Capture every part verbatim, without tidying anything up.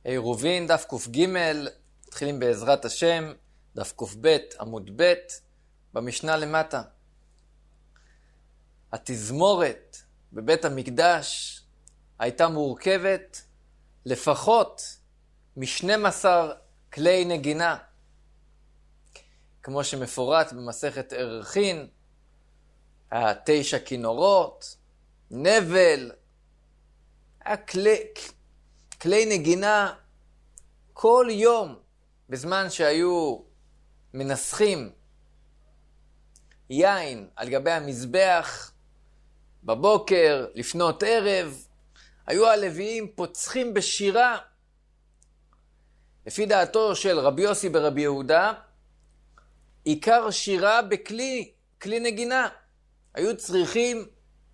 עירובין, דף ק"ג, מתחילים בעזרת השם, דף ק"ב, עמוד ב', במשנה למטה. התזמורת בבית המקדש הייתה מורכבת לפחות מ-שנים עשר כלי נגינה, כמו שמפורט במסכת ערכין, התשע כינורות, נבל, הכלי, כלי נגינה כל יום, בזמן שהיו מנסחים יין על גבי המזבח, בבוקר, לפנות ערב, היו הלוויים פוצחים בשירה. לפי דעתו של רבי יוסי ברבי יהודה, עיקר שירה בכלי, כלי נגינה. היו צריכים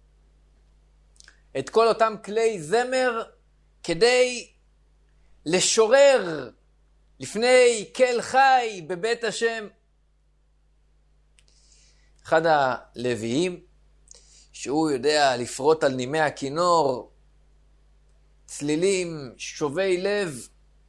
את כל אותם כלי זמר כדי לשורר לפני כל חי בבית השם. אחד הלוויים, שהוא יודע לפרוט על נימי הכינור, צלילים שובי לב,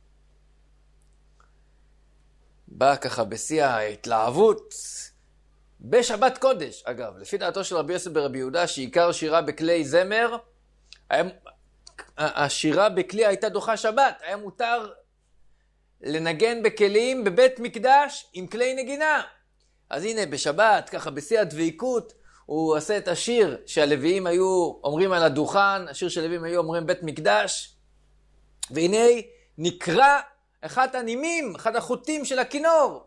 בא ככה בשיא ההתלהבות, בשבת קודש, אגב, לפי דעתו של רבי יוסי ברבי יהודה, שעיקר שירה בכלי זמר, היה, השירה בכלי הייתה דוחה שבת, היה מותר לנגן בכלים בבית מקדש עם כלי נגינה. אז הנה בשבת, ככה בשיא הדביקות, הוא עושה את השיר שהלוויים היו אומרים על הדוכן, השיר שהלוויים היו אומרים בית מקדש, והנה נקרא אחד הנימים, אחד החוטים של הכינור.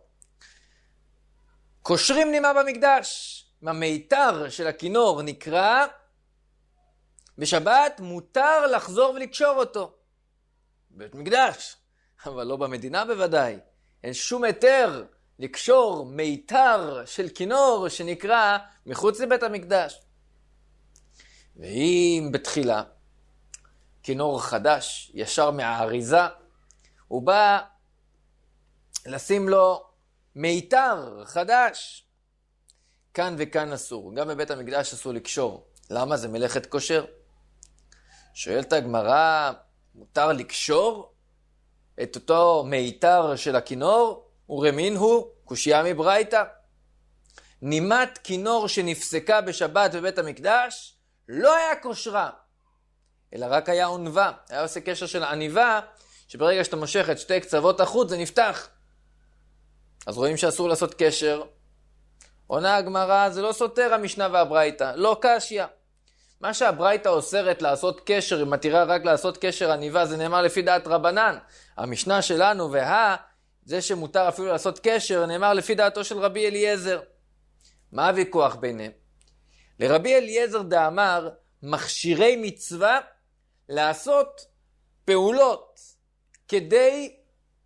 קושרים נימה במקדש, המיתר של הכינור נקרא, בשבת מותר לחזור ולקשור אותו. בית מקדש, אבל לא במדינה בוודאי. אין שום היתר לקשור מיתר של כינור שנקרא מחוץ לבית המקדש. ואם בתחילה, כינור חדש, ישר מהאריזה, הוא בא לשים לו מיתר חדש. כאן וכאן אסור. גם בבית המקדש אסור לקשור. למה? זה מלאכת כושר. שואלת הגמרא, מותר לקשור את אותו מיתר של הכינור? ורמין הוא, קושיה מברייתא. נימת כינור שנפסקה בשבת בבית המקדש, לא היה קושרה, אלא רק היה עונבה. היה עושה קשר של עניבה, שברגע שאתה מושך את שתי קצוות החוט זה נפתח. אז רואים שאסור לעשות קשר. עונה הגמרא, זה לא סותר המשנה והברייתא, לא קשיה. מה שהברייתא אוסרת לעשות קשר, היא מתירה רק לעשות קשר עניבה, זה נאמר לפי דעת רבנן. המשנה שלנו וה, זה שמותר אפילו לעשות קשר, נאמר לפי דעתו של רבי אליעזר. מה הוויכוח ביניהם? לרבי אליעזר דאמר, מכשירי מצווה לעשות פעולות כדי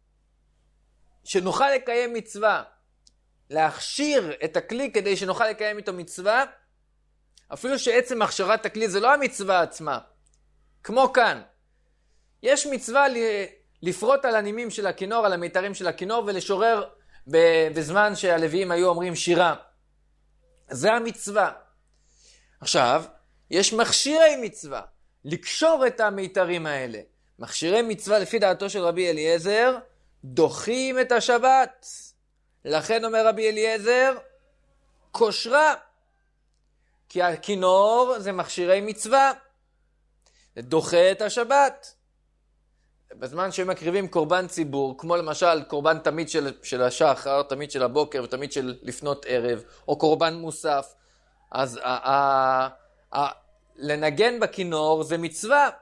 שנוכל לקיים מצווה. להכשיר את הכלי כדי שנוכל לקיים איתו מצווה, אפילו שעצם הכשרת הכלי זה לא המצווה עצמה. כמו כאן, יש מצווה לפרוט על הנימים של הכינור, על המיתרים של הכינור, ולשורר בזמן שהלוויים היו אומרים שירה. זה המצווה. עכשיו, יש מכשירי מצווה, לקשור את המיתרים האלה. מכשירי מצווה לפי דעתו של רבי אליעזר, דוחים את השבת. לכן אומר רבי אליעזר, קושרה. כי הכינור זה מכשירי מצווה. זה דוחה את השבת. בזמן שהם מקריבים קורבן ציבור, כמו למשל קורבן תמיד של, של השחר, תמיד של הבוקר ותמיד של לפנות ערב, או קורבן מוסף, אז ה, ה, ה, לנגן בכינור זה מצווה.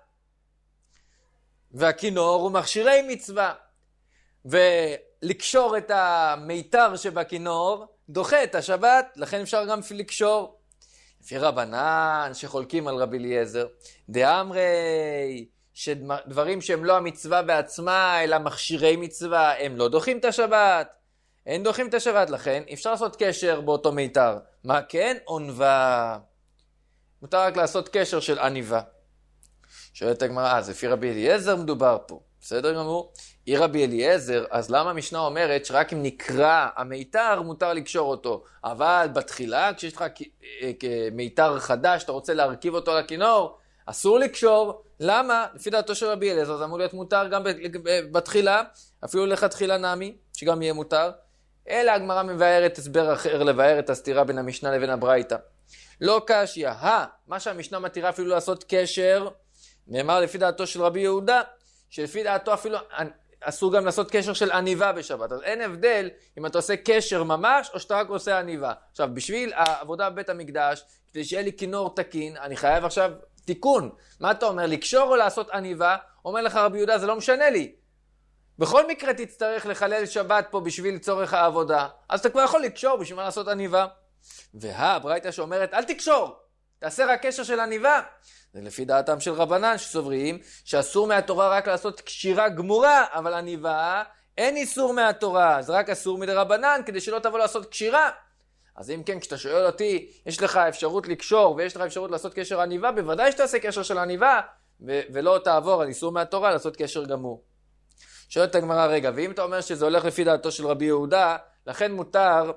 והכינור הוא מכשירי מצווה. ולקשור את המיתר שבכינור דוחה את השבת, לכן אפשר גם לקשור. לפי רבנן שחולקים על רבי אליעזר, דאמרי, שדברים שהם לא המצווה בעצמה, אלא מכשירי מצווה, הם לא דוחים את השבת. אין דוחים את השבת, לכן אפשר לעשות קשר באותו מיתר. מה כן? עונבה. מותר רק לעשות קשר של עניבה. שואלת הגמרא, אז לפי רבי אליעזר מדובר פה. בסדר גמור? היא רבי אליעזר, אז למה המשנה אומרת שרק אם נקרא המיתר מותר לקשור אותו? אבל בתחילה, כשיש לך מיתר חדש, אתה רוצה להרכיב אותו לכינור, אסור לקשור. למה? לפי דעתו של רבי אליעזר זה אמור להיות מותר גם בתחילה, אפילו לכתחילה נמי, שגם יהיה מותר. אלא הגמרא מבארת הסבר אחר לבאר את הסתירה בין המשנה לבין הברייתא. לא קשיא, הא, מה שהמשנה מתירה אפילו לעשות קשר, נאמר לפי דעתו של רבי יהודה, שלפי דעתו אפילו אסור גם לעשות קשר של עניבה בשבת. אז אין הבדל אם אתה עושה קשר ממש או שאתה רק עושה עניבה. עכשיו, בשביל העבודה בבית המקדש, כדי שיהיה לי כינור תקין, אני חייב עכשיו תיקון. מה אתה אומר? לקשור או לעשות עניבה? אומר לך רבי יהודה, זה לא משנה לי. בכל מקרה תצטרך לחלל שבת פה בשביל צורך העבודה. אז אתה כבר יכול לקשור בשביל מה לעשות עניבה. והברייתא שאומרת, אל תקשור, תעשה רק קשר של עניבה. זה לפי דעתם של רבנן שסוברים שאסור מהתורה רק לעשות קשירה גמורה, אבל עניבה אין איסור מהתורה, זה רק אסור מדרבנן כדי שלא תבוא לעשות קשירה. אז אם כן, כשאתה שואל אותי, יש לך אפשרות לקשור ויש לך אפשרות לעשות קשר עניבה, בוודאי שתעשה קשר של עניבה ו- ולא תעבור על איסור מהתורה לעשות קשר גמור. שואלת הגמרא, רגע, ואם אתה אומר שזה הולך לפי דעתו של רבי יהודה, לכן מותר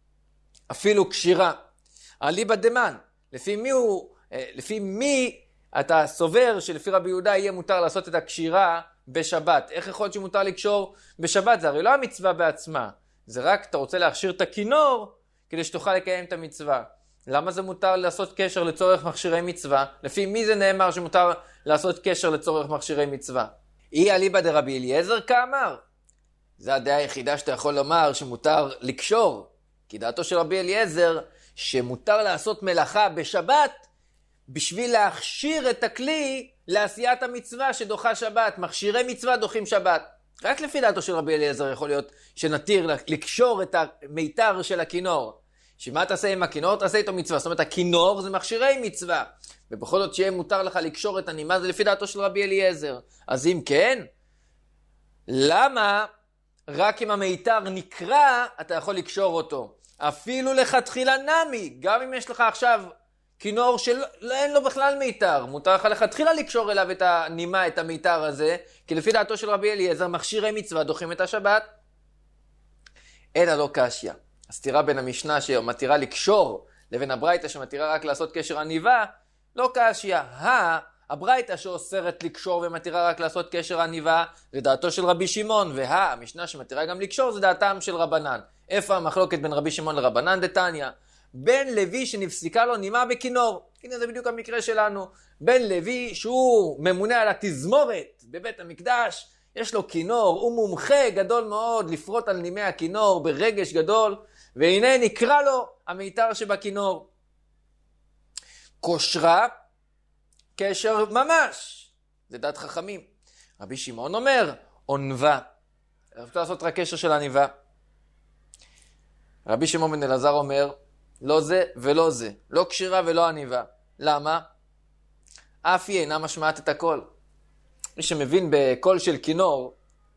אפילו קשירה. אליבא דמן, לפי מי הוא, לפי מי אתה סובר שלפי רבי יהודה יהיה מותר לעשות את הקשירה בשבת? איך יכול להיות שמותר לקשור בשבת? זה הרי לא המצווה בעצמה, זה רק אתה רוצה להכשיר את הכינור כדי שתוכל לקיים את המצווה. למה זה מותר לעשות קשר לצורך מכשירי מצווה? לפי מי זה נאמר שמותר לעשות קשר לצורך מכשירי מצווה? אי אליבא דרבי אליעזר כאמר? זה הדעה היחידה שאתה יכול לומר שמותר לקשור. כי דעתו של רבי אליעזר שמותר לעשות מלאכה בשבת בשביל להכשיר את הכלי לעשיית המצווה שדוחה שבת. מכשירי מצווה דוחים שבת. רק לפי דעתו של רבי אליעזר יכול להיות שנתיר לקשור את המיתר של הכינור. שמה תעשה עם הכינור? תעשה איתו מצווה. זאת אומרת, הכינור זה מכשירי מצווה. ובכל זאת שיהיה מותר לך לקשור את הנימה, זה לפי דעתו של רבי אליעזר. אז אם כן, למה רק אם המיתר נקרא אתה יכול לקשור אותו? אפילו לכתחילה נמי, גם אם יש לך עכשיו כינור שאין לו בכלל מיתר, מותר לך לכתחילה לקשור אליו את הנימה, את המיתר הזה, כי לפי דעתו של רבי אליעזר מכשירי מצווה דוחים את השבת. אלא לא קשיא. הסתירה בין המשנה שמתירה לקשור לבין הברייתא שמתירה רק לעשות קשר עניבה, לא קשיא. הברייתא שאוסרת לקשור ומתירה רק לעשות קשר עניבה זה דעתו של רבי שמעון, והמשנה שמתירה גם לקשור זה דעתם של רבנן. איפה המחלוקת בין רבי שמעון לרבנן? דתניא, בן לוי שנפסיקה לו נימה בכינור. הנה זה בדיוק המקרה שלנו. בן לוי שהוא ממונה על התזמורת בבית המקדש, יש לו כינור, הוא מומחה גדול מאוד לפרוט על נימי הכינור ברגש גדול, והנה נקרא לו המיתר שבכינור. קושרה קשר ממש, זה דת חכמים. רבי שמעון אומר, עונבה. אפשר לעשות רק קשר של עניבה. רבי שמעון בן אלעזר אומר, לא זה ולא זה, לא קשירה ולא עניבה. למה? אף היא אינה משמעת את הכל. מי שמבין בקול של כינור,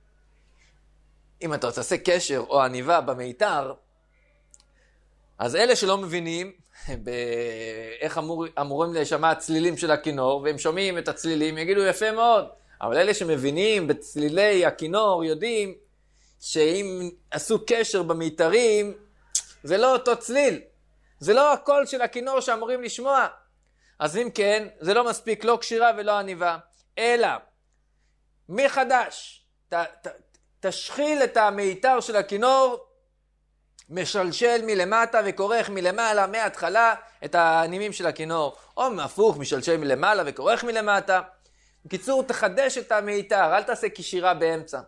אם אתה תעשה קשר או עניבה במיתר, אז אלה שלא מבינים באיך אמור, אמורים להישמע הצלילים של הכינור, והם שומעים את הצלילים, יגידו יפה מאוד. אבל אלה שמבינים בצלילי הכינור יודעים שאם עשו קשר במיתרים, זה לא אותו צליל. זה לא הקול של הכינור שאמורים לשמוע. אז אם כן, זה לא מספיק לא קשירה ולא עניבה. אלא, מחדש, ת, ת, תשחיל את המיתר של הכינור, משלשל מלמטה וכורך מלמעלה מההתחלה את הנימים של הכינור. או הפוך, משלשל מלמעלה וכורך מלמטה. בקיצור, תחדש את המיתר, אל תעשה קישירה באמצע.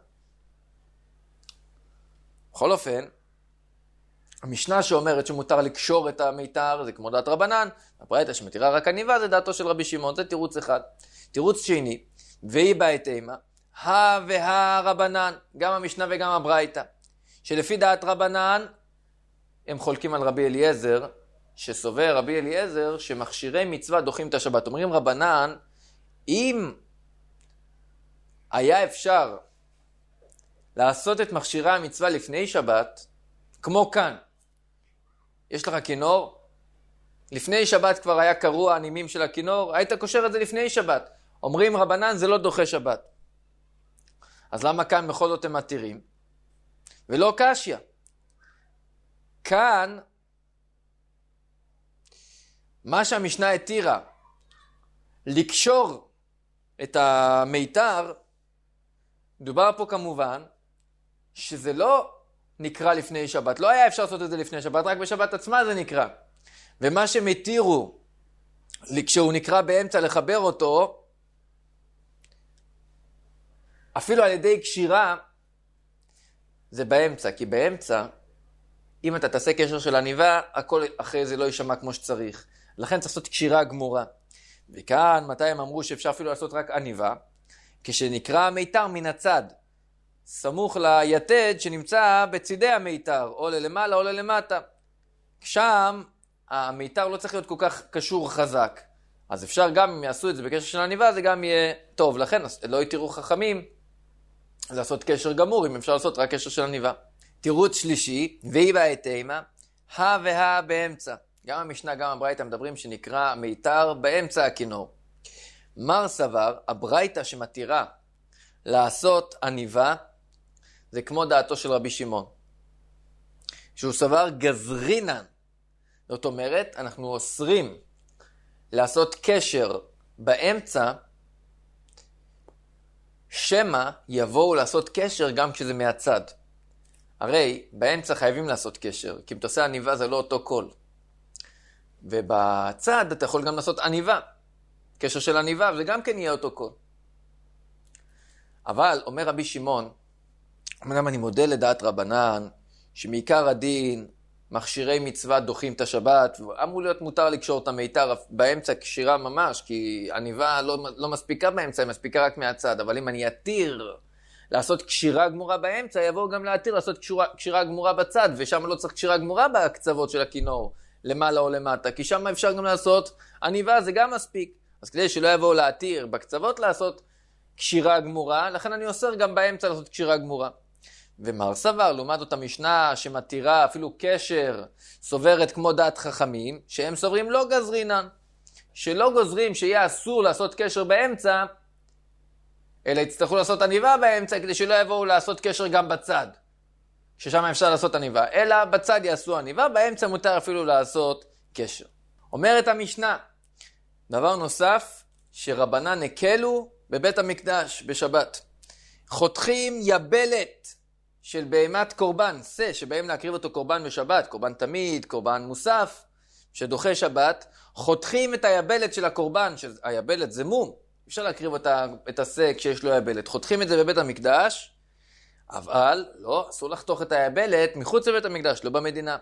בכל אופן, המשנה שאומרת שמותר לקשור את המיתר זה כמו דעת רבנן, הברייתא שמתירה רק עניבה זה דעתו של רבי שמעון, זה תירוץ אחד. תירוץ שני, והיא בעת אימה, הא והא רבנן, גם המשנה וגם הברייתא, שלפי דעת רבנן הם חולקים על רבי אליעזר, שסובר רבי אליעזר שמכשירי מצווה דוחים את השבת. אומרים רבנן, אם היה אפשר לעשות את מכשירי המצווה לפני שבת, כמו כאן, יש לך כינור, לפני שבת כבר היה קרוע הנימים של הכינור, היית קושר את זה לפני שבת. אומרים רבנן זה לא דוחה שבת. אז למה כאן בכל זאת הם מתירים? ולא קשיא. כאן, מה שהמשנה התירה לקשור את המיתר, דובר פה כמובן שזה לא נקרא לפני שבת. לא היה אפשר לעשות את זה לפני שבת, רק בשבת עצמה זה נקרא. ומה שמתירו, כשהוא נקרא באמצע לחבר אותו, אפילו על ידי קשירה, זה באמצע. כי באמצע, אם אתה תעשה קשר של עניבה, הכל אחרי זה לא יישמע כמו שצריך. לכן צריך לעשות קשירה גמורה. וכאן, מתי הם אמרו שאפשר אפילו לעשות רק עניבה? כשנקרא המיתר מן הצד, סמוך ליתד שנמצא בצידי המיתר, או ללמעלה או ללמטה. שם המיתר לא צריך להיות כל כך קשור חזק. אז אפשר גם אם יעשו את זה בקשר של עניבה, זה גם יהיה טוב. לכן לא יתירו חכמים לעשות קשר גמור, אם אפשר לעשות רק קשר של עניבה. תירוץ שלישי, והיא בהתאמה, ה והה באמצע. גם המשנה, גם הברייתא מדברים שנקרא מיתר באמצע הכינור. מר סבר, הברייתא שמתירה לעשות עניבה, זה כמו דעתו של רבי שמעון. שהוא סבר גזרינן. זאת אומרת, אנחנו אוסרים לעשות קשר באמצע, שמא יבואו לעשות קשר גם כשזה מהצד. הרי באמצע חייבים לעשות קשר, כי אם אתה עושה עניבה זה לא אותו קול. ובצד אתה יכול גם לעשות עניבה. קשר של עניבה, וזה גם כן יהיה אותו קול. אבל, אומר רבי שמעון, אמנם אני מודה לדעת רבנן, שמעיקר הדין, מכשירי מצווה דוחים את השבת, ואמור להיות מותר לקשור את המיתר באמצע קשירה ממש, כי עניבה לא, לא מספיקה באמצע, היא מספיקה רק מהצד. אבל אם אני אתיר לעשות קשירה גמורה באמצע, יבואו גם להתיר לעשות קשירה, קשירה גמורה בצד, ושם לא צריך קשירה גמורה בקצוות של הכינור, למעלה או למטה, כי שם אפשר גם לעשות עניבה, זה גם מספיק. אז כדי שלא יבואו להתיר בקצוות לעשות קשירה גמורה, לכן אני אוסר גם באמצע לעשות קשירה גמורה. ומר סבר, לעומת זאת המשנה שמתירה אפילו קשר, סוברת כמו דעת חכמים, שהם סוברים לא גזרינן, שלא גוזרים שיהיה אסור לעשות קשר באמצע, אלא יצטרכו לעשות עניבה באמצע, כדי שלא יבואו לעשות קשר גם בצד, ששם אפשר לעשות עניבה, אלא בצד יעשו עניבה, באמצע מותר אפילו לעשות קשר. אומרת המשנה, דבר נוסף, שרבנן הקלו בבית המקדש בשבת. חותכים יבלת של בהמת קורבן, שא, שבאים להקריב אותו קורבן בשבת, קורבן תמיד, קורבן מוסף, שדוחה שבת, חותכים את היבלת של הקורבן, שהיבלת זה מום, אפשר להקריב אותה, את השא כשיש לו יבלת, חותכים את זה בבית המקדש, אבל לא, אסור לחתוך את היבלת מחוץ לבית המקדש, לא במדינה.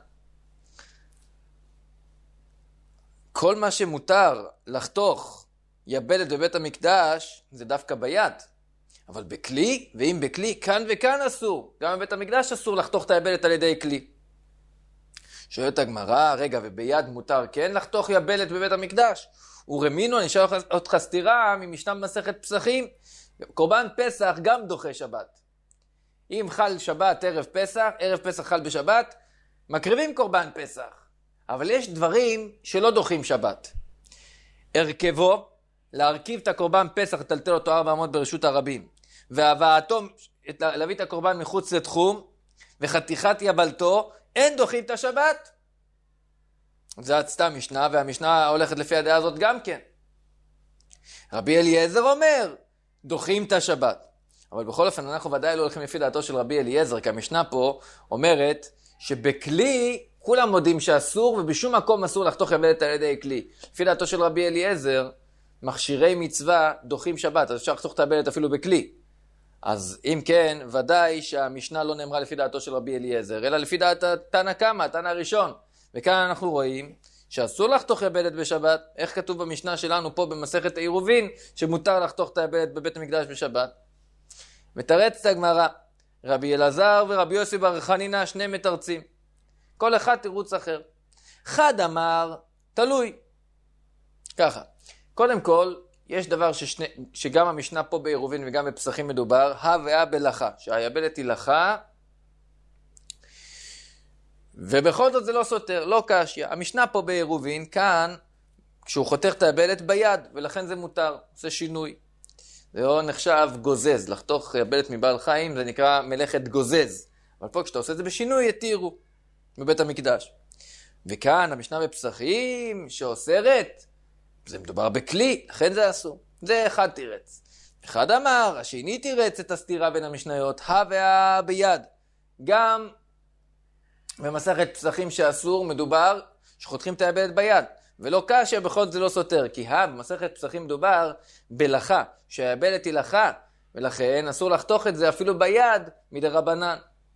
כל מה שמותר לחתוך יבלת בבית המקדש, זה דווקא ביד. אבל בכלי, ואם בכלי, כאן וכאן אסור. גם בבית המקדש אסור לחתוך את היבלת על ידי כלי. שואלת הגמרא, רגע, וביד מותר כן לחתוך יבלת בבית המקדש? ורמינו, אני אשאל אותך סתירה ממשנה במסכת פסחים. קורבן פסח גם דוחה שבת. אם חל שבת ערב פסח, ערב פסח חל בשבת, מקריבים קורבן פסח. אבל יש דברים שלא דוחים שבת. הרכבו, להרכיב את הקורבן פסח, לטלטל אותו ארבע אמות ברשות הרבים, והבאתו, להביא את הקורבן מחוץ לתחום, וחתיכת יבלתו, אין דוחים את השבת. זה סתם משנה, והמשנה הולכת לפי הדעה הזאת גם כן. רבי אליעזר אומר, דוחים את השבת. אבל בכל אופן אנחנו ודאי לא הולכים לפי דעתו של רבי אליעזר, כי המשנה פה אומרת שבכלי כולם מודים שאסור, ובשום מקום אסור לחתוך יבלת על ידי כלי. לפי דעתו של רבי אליעזר, מכשירי מצווה דוחים שבת, אז אפשר לחתוך את היבלת אפילו בכלי. אז אם כן, ודאי שהמשנה לא נאמרה לפי דעתו של רבי אליעזר, אלא לפי דעת תנא קמא, תנא הראשון. וכאן אנחנו רואים שאסור לחתוך יבלת בשבת. איך כתוב במשנה שלנו פה במסכת העירובין, שמותר לחתוך את היבלת בבית המקדש בשבת? מתרצת הגמרא, רבי אלעזר ורבי יוסי בר חנינא שני מתרצים. כל אחד תירוץ אחר. אחד אמר, תלוי. ככה. קודם כל, יש דבר ששני, שגם המשנה פה בעירובין וגם בפסחים מדובר, ה וה בלחה, שהיבלת היא לחה, ובכל זאת זה לא סותר, לא קשיא. המשנה פה בעירובין, כאן, כשהוא חותך את היבלת ביד, ולכן זה מותר, זה שינוי. זה לא נחשב גוזז, לחתוך יבלת מבעל חיים, זה נקרא מלאכת גוזז. אבל פה כשאתה עושה את זה בשינוי, יתירו בבית המקדש. וכאן המשנה בפסחים, שאוסרת, זה מדובר בכלי, לכן זה אסור. זה אחד תירץ. אחד אמר, השני תירץ את הסתירה בין המשניות, ה וה ביד. גם במסכת פסחים שאסור מדובר שחותכים את היבלת ביד. ולא קשה, בכל זאת זה לא סותר, כי ה במסכת פסחים מדובר בלחה, שהיבלת היא לחה, ולכן אסור לחתוך את זה אפילו ביד מדרבנן.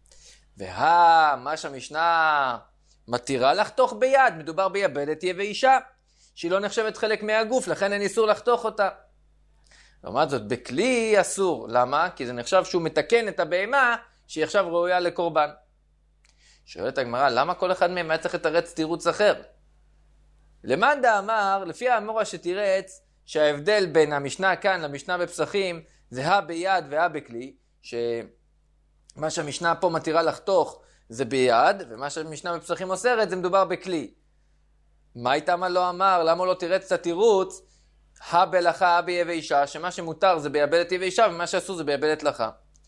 וה, מה שהמשנה מתירה לחתוך ביד, מדובר ביבלת יבשה, שהיא לא נחשבת חלק מהגוף, לכן אין איסור לחתוך אותה. לעומת זאת, בכלי אסור. למה? כי זה נחשב שהוא מתקן את הבהמה שהיא עכשיו ראויה לקורבן. שואלת הגמרא, למה כל אחד מהם היה צריך לתרץ תירוץ אחר? למאן דאמר, לפי האמורה שתירץ, שההבדל בין המשנה כאן למשנה בפסחים, זה ה ביד וה בכלי, שמה שהמשנה פה מתירה לחתוך זה ביד, ומה שהמשנה בפסחים אוסרת זה מדובר בכלי. מה איתם לא אמר? למה לא תירץ את התירוץ? ה בלחה, ה ביבשה, שמה שמותר זה ביבלת יבשה, ומה שאסור זה ביבלת לחה.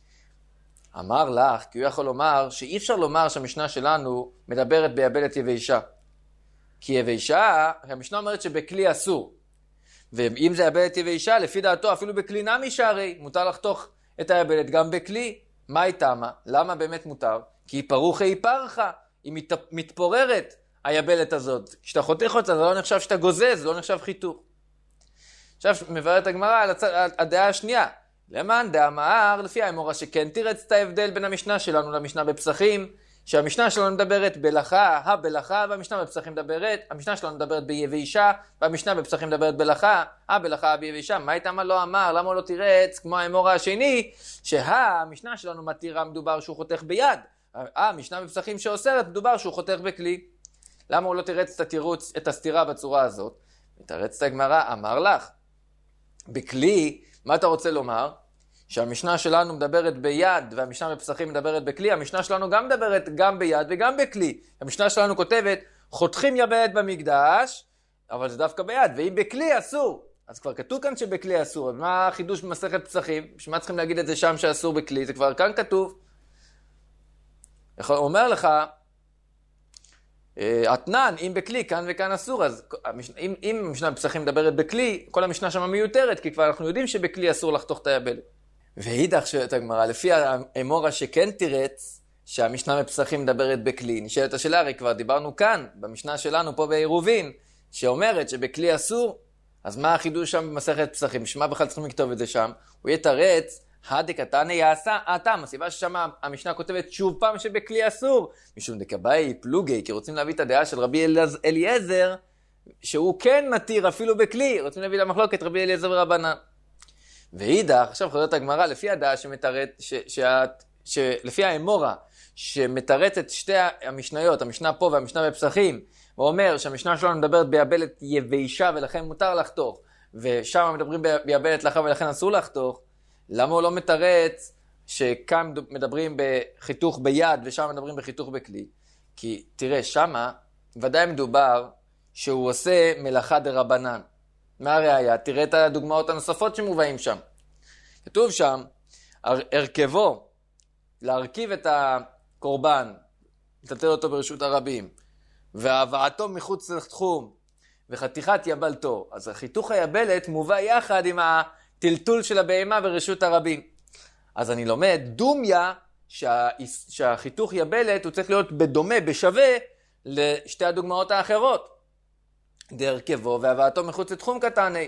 אמר לך, כי הוא יכול לומר שאי אפשר לומר שהמשנה שלנו מדברת ביבלת יבשה. כי יבשה, המשנה אומרת שבכלי אסור. ואם זה יבלת יבשה, לפי דעתו אפילו בכלי נמי שהרי, מותר לחתוך את היבלת גם בכלי. מה איתה? למה באמת מותר? כי היא פרוחה היא פרחה, היא מת, מתפוררת היבלת הזאת. כשאתה חותך אותה זה לא נחשב שאתה גוזז, זה לא נחשב חיתוך. עכשיו מבארת הגמרא על, הצ... על הדעה השנייה. למאן דאמר, לפי האמורה שכן תירץ את ההבדל בין המשנה שלנו למשנה בפסחים, שהמשנה שלנו מדברת בלחה, ה בלחה, והמשנה בפסחים מדברת, המשנה שלנו מדברת ביבשה, והמשנה בפסחים מדברת בלחה, ה בלחה, ה ביבשה. מה איתה מה לא אמר? למה לא תירץ, כמו האמורה השני, שהמשנה שלנו מתירה מדובר שהוא חותך ביד, המשנה בפסחים שאוסרת מדובר שהוא חותך בכלי. למה הוא לא תירץ את התירוץ, את הסתירה בצורה הזאת? מתרץ את הגמרא, אמר לך, בכלי, מה אתה רוצה לומר? שהמשנה שלנו מדברת ביד והמשנה בפסחים מדברת בכלי, המשנה שלנו גם מדברת גם ביד וגם בכלי. המשנה שלנו כותבת, חותכים יבלת במקדש, אבל זה דווקא ביד, ואם בכלי אסור. אז כבר כתוב כאן שבכלי אסור, אז מה החידוש במסכת פסחים? בשביל מה צריכים להגיד את זה שם שאסור בכלי? זה כבר כאן כתוב. הוא אומר לך, אתנן, אם בכלי, כאן וכאן אסור, אז אם, אם המשנה בפסחים מדברת בכלי, כל המשנה שם מיותרת, כי כבר אנחנו יודעים שבכלי אסור לחתוך את היבלת. והידך שואלת הגמרא, לפי האמורה שכן תירץ, שהמשנה בפסחים מדברת בכלי, נשאלת השאלה, הרי כבר דיברנו כאן, במשנה שלנו פה בעירובין, שאומרת שבכלי אסור, אז מה החידוש שם במסכת פסחים? בשביל מה בכלל צריכים לכתוב את זה שם? הוא יתרץ, הדקתנא יעשה הטעם, הסיבה ששם המשנה כותבת שוב פעם שבכלי אסור, משום דקבאי פלוגי, כי רוצים להביא את הדעה של רבי אליעזר, שהוא כן מתיר אפילו בכלי, רוצים להביא למחלוקת רבי אליעזר ורבנן. ואידך, עכשיו חוזרת הגמרא, לפי הדעה שמתרץ, ש, ש, ש, לפי האמורה, שמתרץ את שתי המשניות, המשנה פה והמשנה בפסחים, ואומר שהמשנה שלנו מדברת ביבלת יבשה ולכן מותר לחתוך, ושם מדברים ביבלת לחה ולכן אסור לחתוך, למה הוא לא מתרץ שכאן מדברים בחיתוך ביד ושם מדברים בחיתוך בכלי? כי תראה, שמה ודאי מדובר שהוא עושה מלאכה דרבנן. מה הראיה? תראה את הדוגמאות הנוספות שמובאים שם. כתוב שם, הרכבו, להרכיב את הקורבן, לטלטל אותו ברשות הרבים, והבאתו מחוץ לתחום, וחתיכת יבלתו. אז החיתוך היבלת מובא יחד עם הטלטול של הבהמה ברשות הרבים. אז אני לומד, דומיה, שה... שהחיתוך יבלת הוא צריך להיות בדומה, בשווה, לשתי הדוגמאות האחרות. דרכבו והבאתו מחוץ לתחום קטני,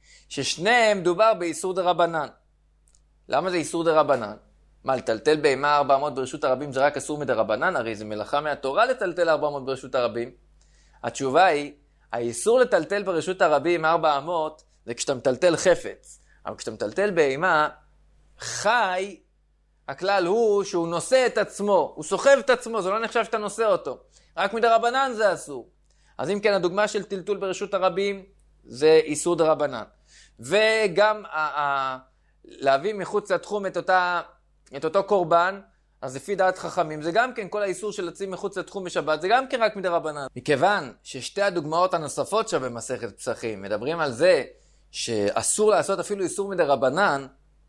ששניהם דובר באיסור דרבנן. למה זה איסור דרבנן? מה, לטלטל בהמה ארבע אמות ברשות הרבים זה רק אסור מדרבנן? הרי זה מלאכה מהתורה לטלטל ארבע אמות ברשות הרבים. התשובה היא, האיסור לטלטל ברשות הרבים ארבע אמות זה כשאתה מטלטל חפץ. אבל כשאתה מטלטל בהמה, חי, הכלל הוא שהוא נושא את עצמו, הוא סוחב את עצמו, זה לא נחשב שאתה נושא אותו. רק מדרבנן זה אסור. אז אם כן, הדוגמה של טלטול ברשות הרבים זה איסור דרבנן. וגם ה- ה- להביא מחוץ לתחום את, אותה, את אותו קורבן, אז לפי דעת חכמים, זה גם כן כל האיסור של לצים מחוץ לתחום בשבת, זה גם כן רק מדרבנן. מכיוון ששתי הדוגמאות הנוספות שם במסכת פסחים מדברים על זה שאסור לעשות אפילו איסור מדרבנן,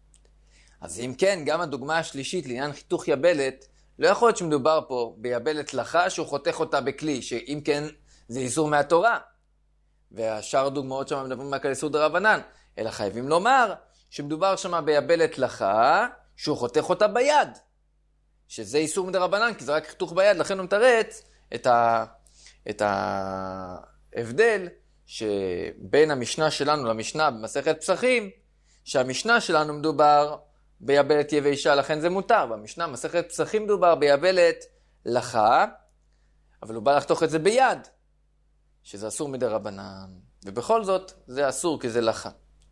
אז אם כן, גם הדוגמה השלישית לעניין חיתוך יבלת, לא יכול להיות שמדובר פה ביבלת לחה שהוא חותך אותה בכלי, שאם כן זה איסור מהתורה. והשאר דוגמאות שם מדברים רק על איסור דרבנן, אלא חייבים לומר שמדובר שם ביבלת לחה, שהוא חותך אותה ביד. שזה איסור מדרבנן, כי זה רק חיתוך ביד, לכן הוא מתרץ את, ה... את ההבדל שבין המשנה שלנו למשנה במסכת פסחים, שהמשנה שלנו מדובר ביבלת יבשה, לכן זה מותר. במשנה מסכת פסחים מדובר ביבלת לחה, אבל הוא בא לחתוך את זה ביד, שזה אסור מדרבנן. ובכל זאת זה אסור כי זה לחה.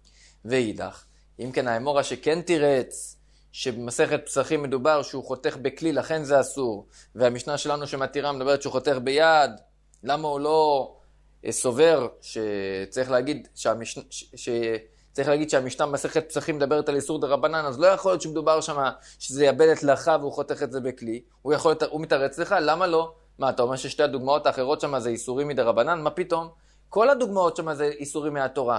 ואידך, אם כן האמורה שכן תירץ, שבמסכת פסחים מדובר שהוא חותך בכלי, לכן זה אסור, והמשנה שלנו שמתירה מדברת שהוא חותך ביד, למה הוא לא סובר שצריך להגיד שהמשנה, שצריך להגיד שהמשנה במסכת פסחים מדברת על איסור דרבנן, אז לא יכול להיות שמדובר שם שזה יבלת לחה והוא חותך את זה בכלי, הוא יכול, הוא מתרץ לך, למה לא? מה, אתה אומר ששתי הדוגמאות האחרות שם זה איסורים מדרבנן? מה פתאום? כל הדוגמאות שם זה איסורים מהתורה.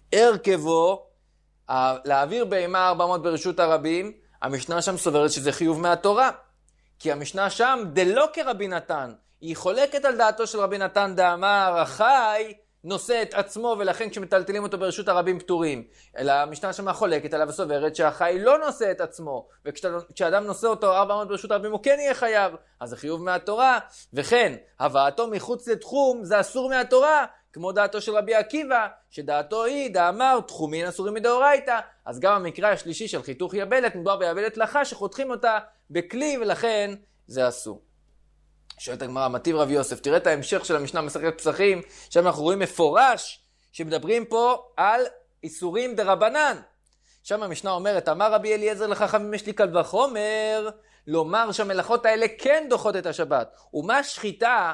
הרכבו, להעביר בהמה ארבע מאות ברשות הרבים, המשנה שם סוברת שזה חיוב מהתורה. כי המשנה שם דלא כרבי נתן, היא חולקת על דעתו של רבי נתן דאמר, החי נושא את עצמו ולכן כשמטלטלים אותו ברשות הרבים פטורים. אלא המשנה שם חולקת עליו וסוברת שהחי לא נושא את עצמו, וכשאדם נושא אותו ארבע מאות ברשות הרבים הוא כן יהיה חייב, אז זה חיוב מהתורה. וכן, הבאתו מחוץ לתחום זה אסור מהתורה, כמו דעתו של רבי עקיבא, שדעתו היא, דאמר, תחומין אסורים מדאורייתא. אז גם המקרה השלישי של חיתוך יבלת, מדובר ביבלת לחה שחותכים אותה בכלי ולכן זה אסור. שואלת הגמרא, מטיב רבי יוסף, תראה את ההמשך של המשנה מסכת פסחים, שם אנחנו רואים מפורש שמדברים פה על איסורים דרבנן. שם המשנה אומרת, אמר רבי אליעזר לחכמים יש לי קל וחומר, לומר שהמלאכות האלה כן דוחות את השבת. ומה שחיטה?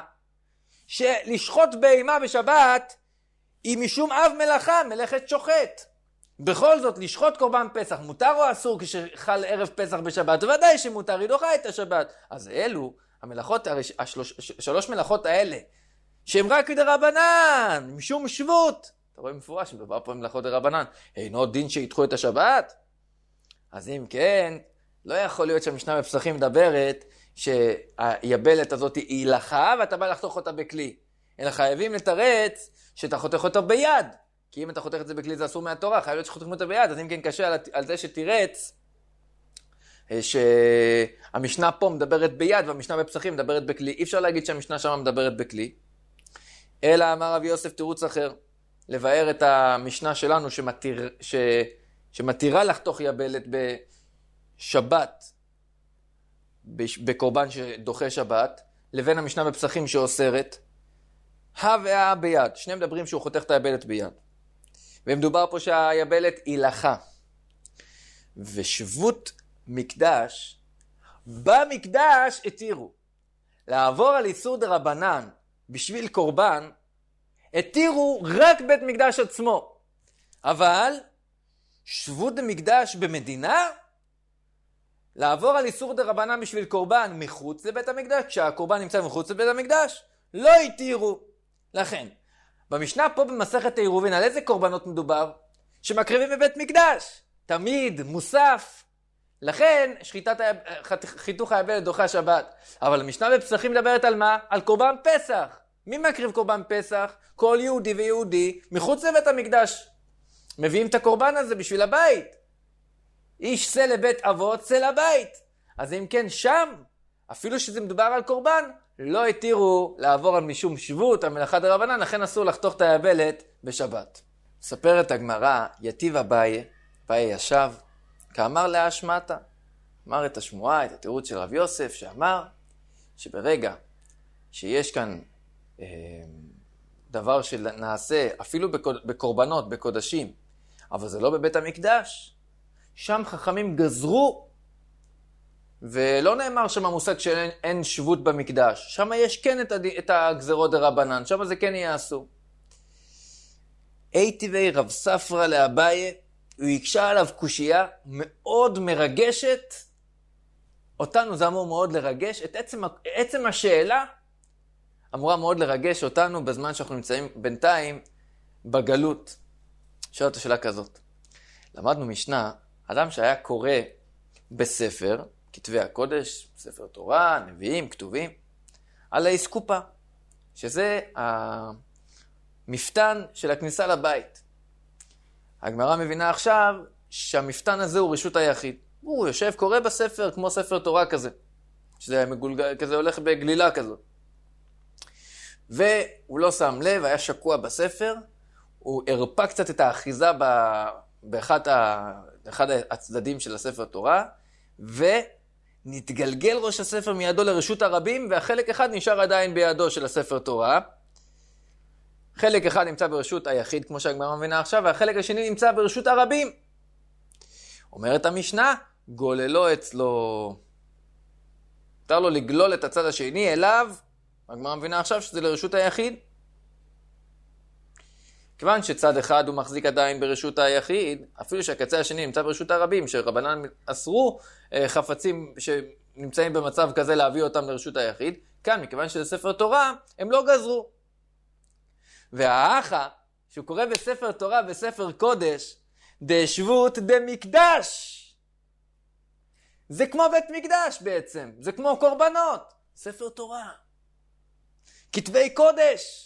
שלשחוט בהמה בשבת היא משום אב מלאכה, מלאכת שוחט. בכל זאת, לשחוט קורבן פסח, מותר או אסור כשחל ערב פסח בשבת? ודאי שמותר, היא דוחה את השבת. אז אלו, המלאכות, השלוש, שלוש מלאכות האלה, שהן רק דרבנן, משום שבות. אתה רואה מפורש, מדובר פה מלאכות דרבנן. אינו דין שידחו את השבת? אז אם כן, לא יכול להיות שהמשנה בפסחים מדברת שהיבלת הזאת היא לחה ואתה בא לחתוך אותה בכלי. אלא חייבים לתרץ שאתה חותך אותה ביד. כי אם אתה חותך את זה בכלי זה אסור מהתורה, חייב להיות שחותכים אותה ביד. אז אם כן קשה על, על זה שתירץ שהמשנה פה מדברת ביד והמשנה בפסחים מדברת בכלי. אי אפשר להגיד שהמשנה שם מדברת בכלי. אלא אמר רבי יוסף תירוץ אחר. לבאר את המשנה שלנו שמתיר, ש, שמתירה לחתוך יבלת בשבת, בקורבן שדוחה שבת, לבין המשנה בפסחים שאוסרת, הא והא ביד. שניהם מדברים שהוא חותך את היבלת ביד. ומדובר פה שהיבלת היא לחה. ושבות מקדש, במקדש התירו. לעבור על איסור דרבנן בשביל קורבן, התירו רק בית מקדש עצמו. אבל שבות המקדש במדינה, לעבור על איסור דרבנן בשביל קורבן מחוץ לבית המקדש, כשהקורבן נמצא מחוץ לבית המקדש, לא התירו. לכן, במשנה פה במסכת העירובין, על איזה קורבנות מדובר? שמקריבים בבית מקדש. תמיד, מוסף. לכן, שחיטת חיתוך היבלת דוחה שבת. אבל המשנה בפסחים מדברת על מה? על קורבן פסח. מי מקריב קורבן פסח? כל יהודי ויהודי מחוץ לבית המקדש. מביאים את הקורבן הזה בשביל הבית. איש צא לבית אבות, צא לבית. אז אם כן, שם, אפילו שזה מדובר על קורבן, לא התירו לעבור על משום שבות, על מלאכה דרבנן, לכן אסור לחתוך את היבלת בשבת. ספרת הגמרא, יתיב אביי, אביי ישב, כאמר להשמעתה. אמר את השמועה, את התירוץ של רב יוסף, שאמר שברגע שיש כאן אה, דבר שנעשה אפילו בקורבנות, בקודשים, אבל זה לא בבית המקדש, שם חכמים גזרו, ולא נאמר שם המושג שאין שבות במקדש. שם יש כן את, הד... את הגזרות דרבנן, שם זה כן יהיה אסור. היטיבי רב ספרא לאביי, הוא יקשה עליו קושייה מאוד מרגשת, אותנו זה אמור מאוד לרגש, את עצם, עצם השאלה אמורה מאוד לרגש אותנו בזמן שאנחנו נמצאים בינתיים בגלות. שאלת השאלה כזאת. למדנו משנה, אדם שהיה קורא בספר, כתבי הקודש, ספר תורה, נביאים, כתובים, על האסקופה, שזה המפתן של הכניסה לבית. הגמרא מבינה עכשיו שהמפתן הזה הוא רשות היחיד. הוא יושב, קורא בספר כמו ספר תורה כזה, שזה מגולגל, כזה הולך בגלילה כזאת. והוא לא שם לב, היה שקוע בספר, הוא הרפא קצת את האחיזה באחד ה... אחד הצדדים של הספר תורה, ונתגלגל ראש הספר מידו לרשות הרבים, והחלק אחד נשאר עדיין בידו של הספר תורה. חלק אחד נמצא ברשות היחיד, כמו שהגמרא מבינה עכשיו, והחלק השני נמצא ברשות הרבים. אומרת המשנה, גוללו אצלו. מותר לו לגלול את הצד השני אליו, הגמרא מבינה עכשיו שזה לרשות היחיד. כיוון שצד אחד הוא מחזיק עדיין ברשות היחיד, אפילו שהקצה השני נמצא ברשות הרבים, שרבנן אסרו חפצים שנמצאים במצב כזה להביא אותם לרשות היחיד, כאן מכיוון שזה ספר תורה, הם לא גזרו. והאחה, שהוא קורא בספר תורה וספר קודש, דשבות דמקדש. זה כמו בית מקדש בעצם, זה כמו קורבנות, ספר תורה. כתבי קודש.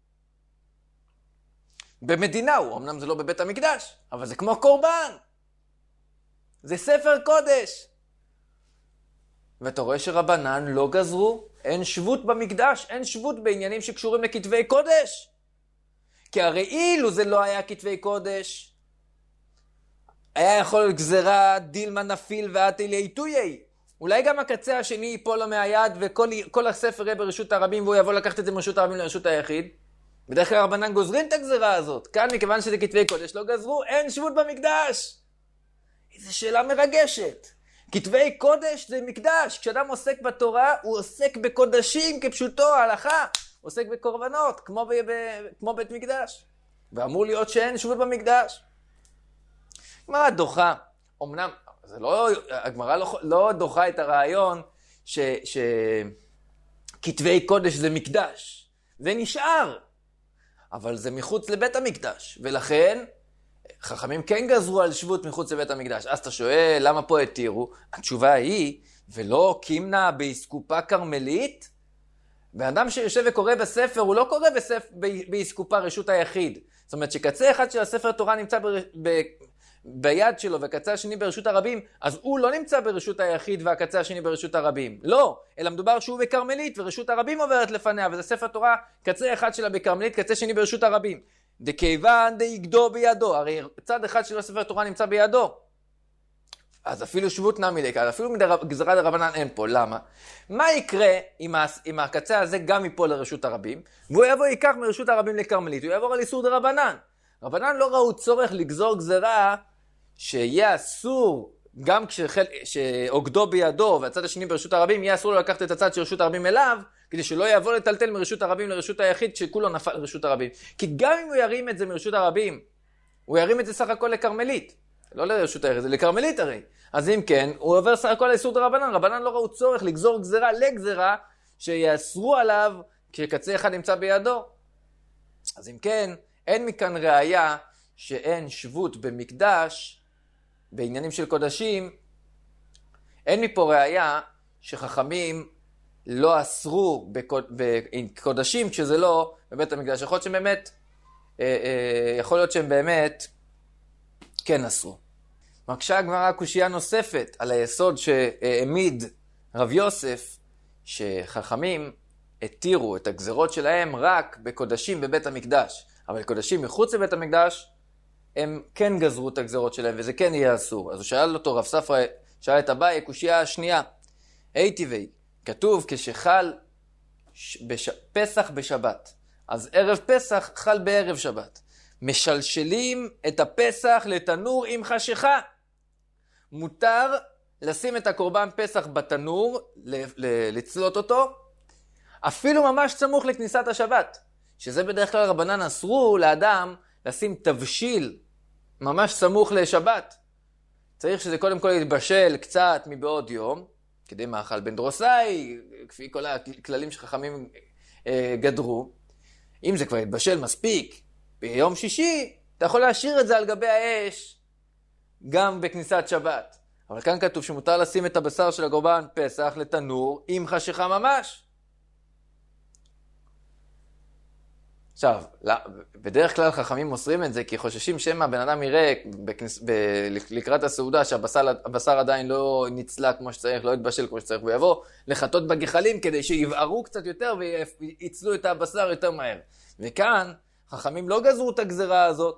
במדינה הוא, אמנם זה לא בבית המקדש, אבל זה כמו קורבן. זה ספר קודש. ואתה רואה שרבנן לא גזרו, אין שבות במקדש, אין שבות בעניינים שקשורים לכתבי קודש. כי הרי אילו זה לא היה כתבי קודש, היה יכול להיות גזרה דילמה נפיל ועתי לעיתויי. אולי גם הקצה השני ייפול לו מהיד וכל הספר יהיה ברשות הרבים והוא יבוא לקחת את זה מרשות הרבים לרשות היחיד. בדרך כלל רבנן גוזרים את הגזרה הזאת. כאן מכיוון שזה כתבי קודש לא גזרו, אין שבות במקדש. איזו שאלה מרגשת. כתבי קודש זה מקדש. כשאדם עוסק בתורה הוא עוסק בקודשים כפשוטו, ההלכה. עוסק בקורבנות, כמו, ב, ב, כמו בית מקדש. ואמור להיות שאין שבות במקדש. הגמרא דוחה. אמנם, זה לא, הגמרא לא, לא דוחה את הרעיון ש, שכתבי קודש זה מקדש. זה נשאר. אבל זה מחוץ לבית המקדש. ולכן, חכמים כן גזרו על שבות מחוץ לבית המקדש. אז אתה שואל, למה פה התירו? התשובה היא, ולא קימנה באסקופה קרמלית? ואדם שיושב וקורא בספר, הוא לא קורא בספר, באסקופה רשות היחיד. זאת אומרת שקצה אחד של הספר תורה נמצא ב, ב, ביד שלו, וקצה השני ברשות הרבים, אז הוא לא נמצא ברשות היחיד והקצה השני ברשות הרבים. לא, אלא מדובר שהוא בקרמלית, ורשות הרבים עוברת לפניה, וזה ספר תורה, קצה אחד שלה בקרמלית, קצה שני ברשות הרבים. דכיוון דאיגדו בידו, הרי צד אחד של הספר תורה נמצא בידו. אז אפילו שבות נמי דקה, אפילו גזרה דרבנן אין פה, למה? מה יקרה אם, אם הקצה הזה גם ייפול לרשות הרבים, והוא יבוא ייקח מרשות הרבים לקרמלית, הוא יעבור על איסור דרבנן. רבנן לא ראו צורך לגזור גזרה שיהיה אסור, גם כשעוגדו בידו והצד השני ברשות הרבים, יהיה אסור לו לקחת את הצד של רשות הרבים אליו, כדי שלא יבוא לטלטל מרשות הרבים לרשות היחיד שכולו נפל לרשות הרבים. כי גם אם הוא ירים את זה מרשות הרבים, הוא ירים את זה סך הכל לקרמלית. לא לרשות היחיד, זה לקרמלית הרי. אז אם כן, הוא עובר סך הכל לאיסור דרבנן. רבנן לא ראו צורך לגזור גזרה לגזרה שיאסרו עליו כשקצה אחד נמצא בידו. אז אם כן, אין מכאן ראיה שאין שבות במקדש, בעניינים של קודשים, אין מפה ראיה שחכמים לא אסרו בקודשים כשזה לא בבית המקדש. יכול להיות שהם באמת, יכול להיות שהם באמת כן אסרו. מקשה הגמרא קושייה נוספת על היסוד שהעמיד רב יוסף, שחכמים התירו את הגזרות שלהם רק בקודשים בבית המקדש. אבל קודשים מחוץ לבית המקדש, הם כן גזרו את הגזרות שלהם, וזה כן יהיה אסור. אז הוא שאל אותו, רב ספרא שאל את אביי, קושייה השנייה. היטיבי, כתוב כשחל בש... פסח בשבת. אז ערב פסח חל בערב שבת. משלשלים את הפסח לתנור עם חשיכה. מותר לשים את הקורבן פסח בתנור, לצלות אותו, אפילו ממש סמוך לכניסת השבת. שזה בדרך כלל רבנן אסרו לאדם לשים תבשיל ממש סמוך לשבת. צריך שזה קודם כל יתבשל קצת מבעוד יום, כדי מאכל בן דרוסאי, כפי כל הכללים שחכמים אה, גדרו. אם זה כבר יתבשל מספיק ביום שישי, אתה יכול להשאיר את זה על גבי האש גם בכניסת שבת. אבל כאן כתוב שמותר לשים את הבשר של הקורבן פסח לתנור עם חשיכה ממש. עכשיו, בדרך כלל חכמים מוסרים את זה, כי חוששים שמה בן אדם יראה בכנס, ב, לקראת הסעודה שהבשר עדיין לא נצלה כמו שצריך, לא יתבשל כמו שצריך, ויבוא לחטות בגחלים כדי שיבערו קצת יותר ויצלו את הבשר יותר מהר. וכאן חכמים לא גזרו את הגזרה הזאת.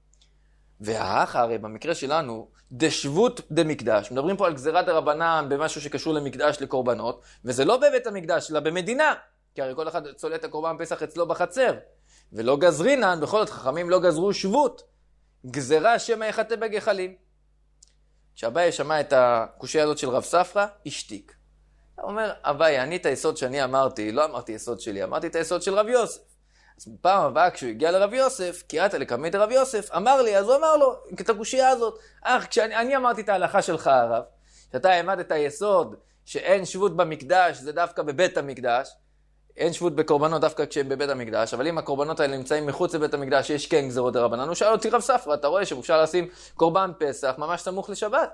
והאח, הרי במקרה שלנו, דשבות דמקדש, מדברים פה על גזירת הרבנן במשהו שקשור למקדש לקורבנות, וזה לא בבית המקדש, אלא במדינה, כי הרי כל אחד צולה את הקורבן פסח אצלו בחצר. ולא גזרינן, בכל זאת חכמים לא גזרו שבות, גזרה שמא יחטא בגחלים. כשאביי שמע את הקושיה הזאת של רב ספרא, השתיק. הוא אומר, אביי, אני את היסוד שאני אמרתי, לא אמרתי יסוד שלי, אמרתי את היסוד של רב יוסף. אז פעם הבאה כשהוא הגיע לרב יוסף, קראת לקמא דרב יוסף, אמר לי, אז הוא אמר לו, את הקושיה הזאת, אך כשאני אני אמרתי את ההלכה שלך הרב, שאתה העמדת את היסוד שאין שבות במקדש, זה דווקא בבית המקדש, אין שבות בקורבנות דווקא כשהם בבית המקדש, אבל אם הקורבנות האלה נמצאים מחוץ לבית המקדש, יש כן גזירות דרבנן, הוא שאל אותי רב ספרא, אתה רואה שאפשר לשים קורבן פסח ממש סמוך לשבת.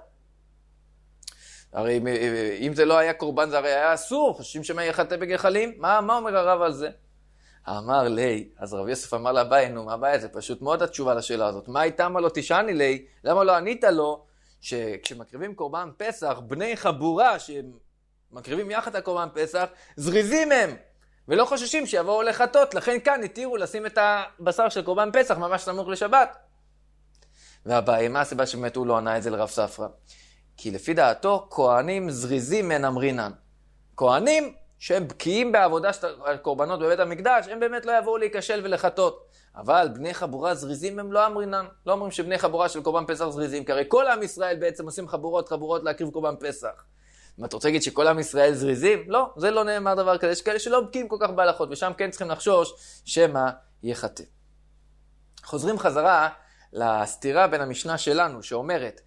הרי אם זה לא היה קורבן, זה הרי היה אסור, חושבים שמה יחטא בגחלים? מה, מה אומר הרב על זה? אמר לי, אז רב יוסף אמר לאביי, נו, מה הבעיה? זה פשוט מאוד התשובה לשאלה הזאת. מה הייתה מה לא תשעני לי? למה לא ענית לו שכשמקריבים קורבן פסח, בני חבורה שמקריבים יחד את הקורבן פסח, זריזים הם, ולא חוששים שיבואו לחטות, לכן כאן התירו לשים את הבשר של קורבן פסח ממש סמוך לשבת. והבעיה, מה הסיבה שבאמת הוא לא ענה את זה לרב ספרא? כי לפי דעתו, כהנים זריזים מן אמרינן. כהנים שהם בקיאים בעבודה של הקורבנות בבית המקדש, הם באמת לא יבואו להיכשל ולחטות. אבל בני חבורה זריזים הם לא אמרינן. לא אומרים שבני חבורה של קורבן פסח זריזים, כי הרי כל עם ישראל בעצם עושים חבורות חבורות להקריב קורבן פסח. מה אתה רוצה להגיד שכל עם ישראל זריזים? לא, זה לא נאמר דבר כזה. יש כאלה שלא בקיאים כל כך בהלכות, ושם כן צריכים לחשוש שמה יחטא. חוזרים חזרה לסתירה בין המשנה שלנו, שאומרת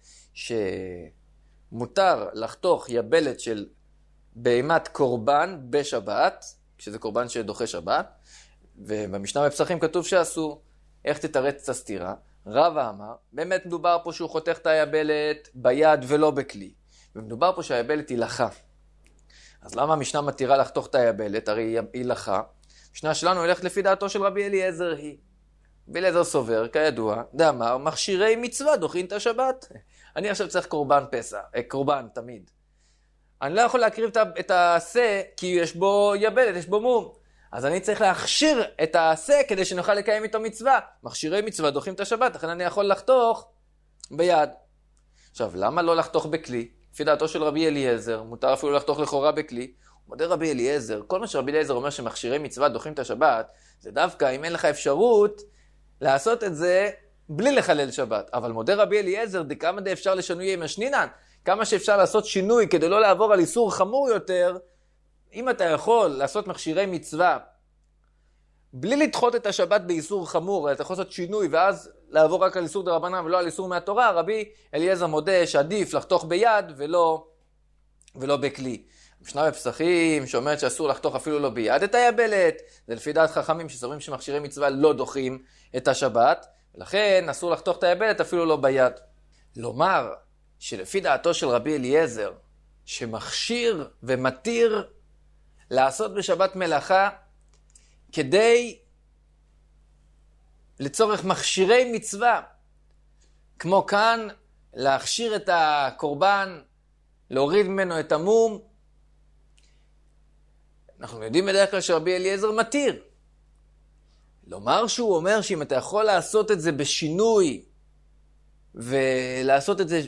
שמותר לחתוך יבלת של בהמת קורבן בשבת, כשזה קורבן שדוחה שבת, ובמשנה בפסחים כתוב שאסור. איך תתרץ את הסתירה? רבא אמר, באמת מדובר פה שהוא חותך את היבלת ביד ולא בכלי. ומדובר פה שהיבלת היא לחה. אז למה המשנה מתירה לחתוך את היבלת? הרי היא לחה. המשנה שלנו הולכת לפי דעתו של רבי אליעזר היא. רבי אליעזר סובר, כידוע, דאמר, מכשירי מצווה דוחין את השבת. אני עכשיו צריך קורבן פסח, קורבן תמיד. אני לא יכול להקריב את העשה כי יש בו יבלת, יש בו מום. אז אני צריך להכשיר את העשה כדי שנוכל לקיים איתו מצווה. מכשירי מצווה דוחים את השבת, לכן אני יכול לחתוך ביד. עכשיו, למה לא לחתוך בכלי? לפי דעתו של רבי אליעזר, מותר אפילו לחתוך לכאורה בכלי. מודה רבי אליעזר, כל מה שרבי אליעזר אומר שמכשירי מצווה דוחים את השבת, זה דווקא אם אין לך אפשרות לעשות את זה בלי לחלל שבת. אבל מודה רבי אליעזר, כמה די אפשר לשנוי עם השנינן? כמה שאפשר לעשות שינוי כדי לא לעבור על איסור חמור יותר, אם אתה יכול לעשות מכשירי מצווה בלי לדחות את השבת באיסור חמור, אתה יכול לעשות שינוי ואז לעבור רק על איסור דרבנן ולא על איסור מהתורה, רבי אליעזר מודה שעדיף לחתוך ביד ולא, ולא בכלי. המשנה בפסחים שאומרת שאסור לחתוך אפילו לא ביד את היבלת, זה לפי דעת חכמים שסוברים שמכשירי מצווה לא דוחים את השבת, ולכן אסור לחתוך את היבלת אפילו לא ביד. לומר שלפי דעתו של רבי אליעזר, שמכשיר ומתיר לעשות בשבת מלאכה, כדי לצורך מכשירי מצווה, כמו כאן להכשיר את הקורבן, להוריד ממנו את המום, אנחנו יודעים בדרך כלל שרבי אליעזר מתיר. לומר שהוא אומר שאם אתה יכול לעשות את זה בשינוי, ולעשות את זה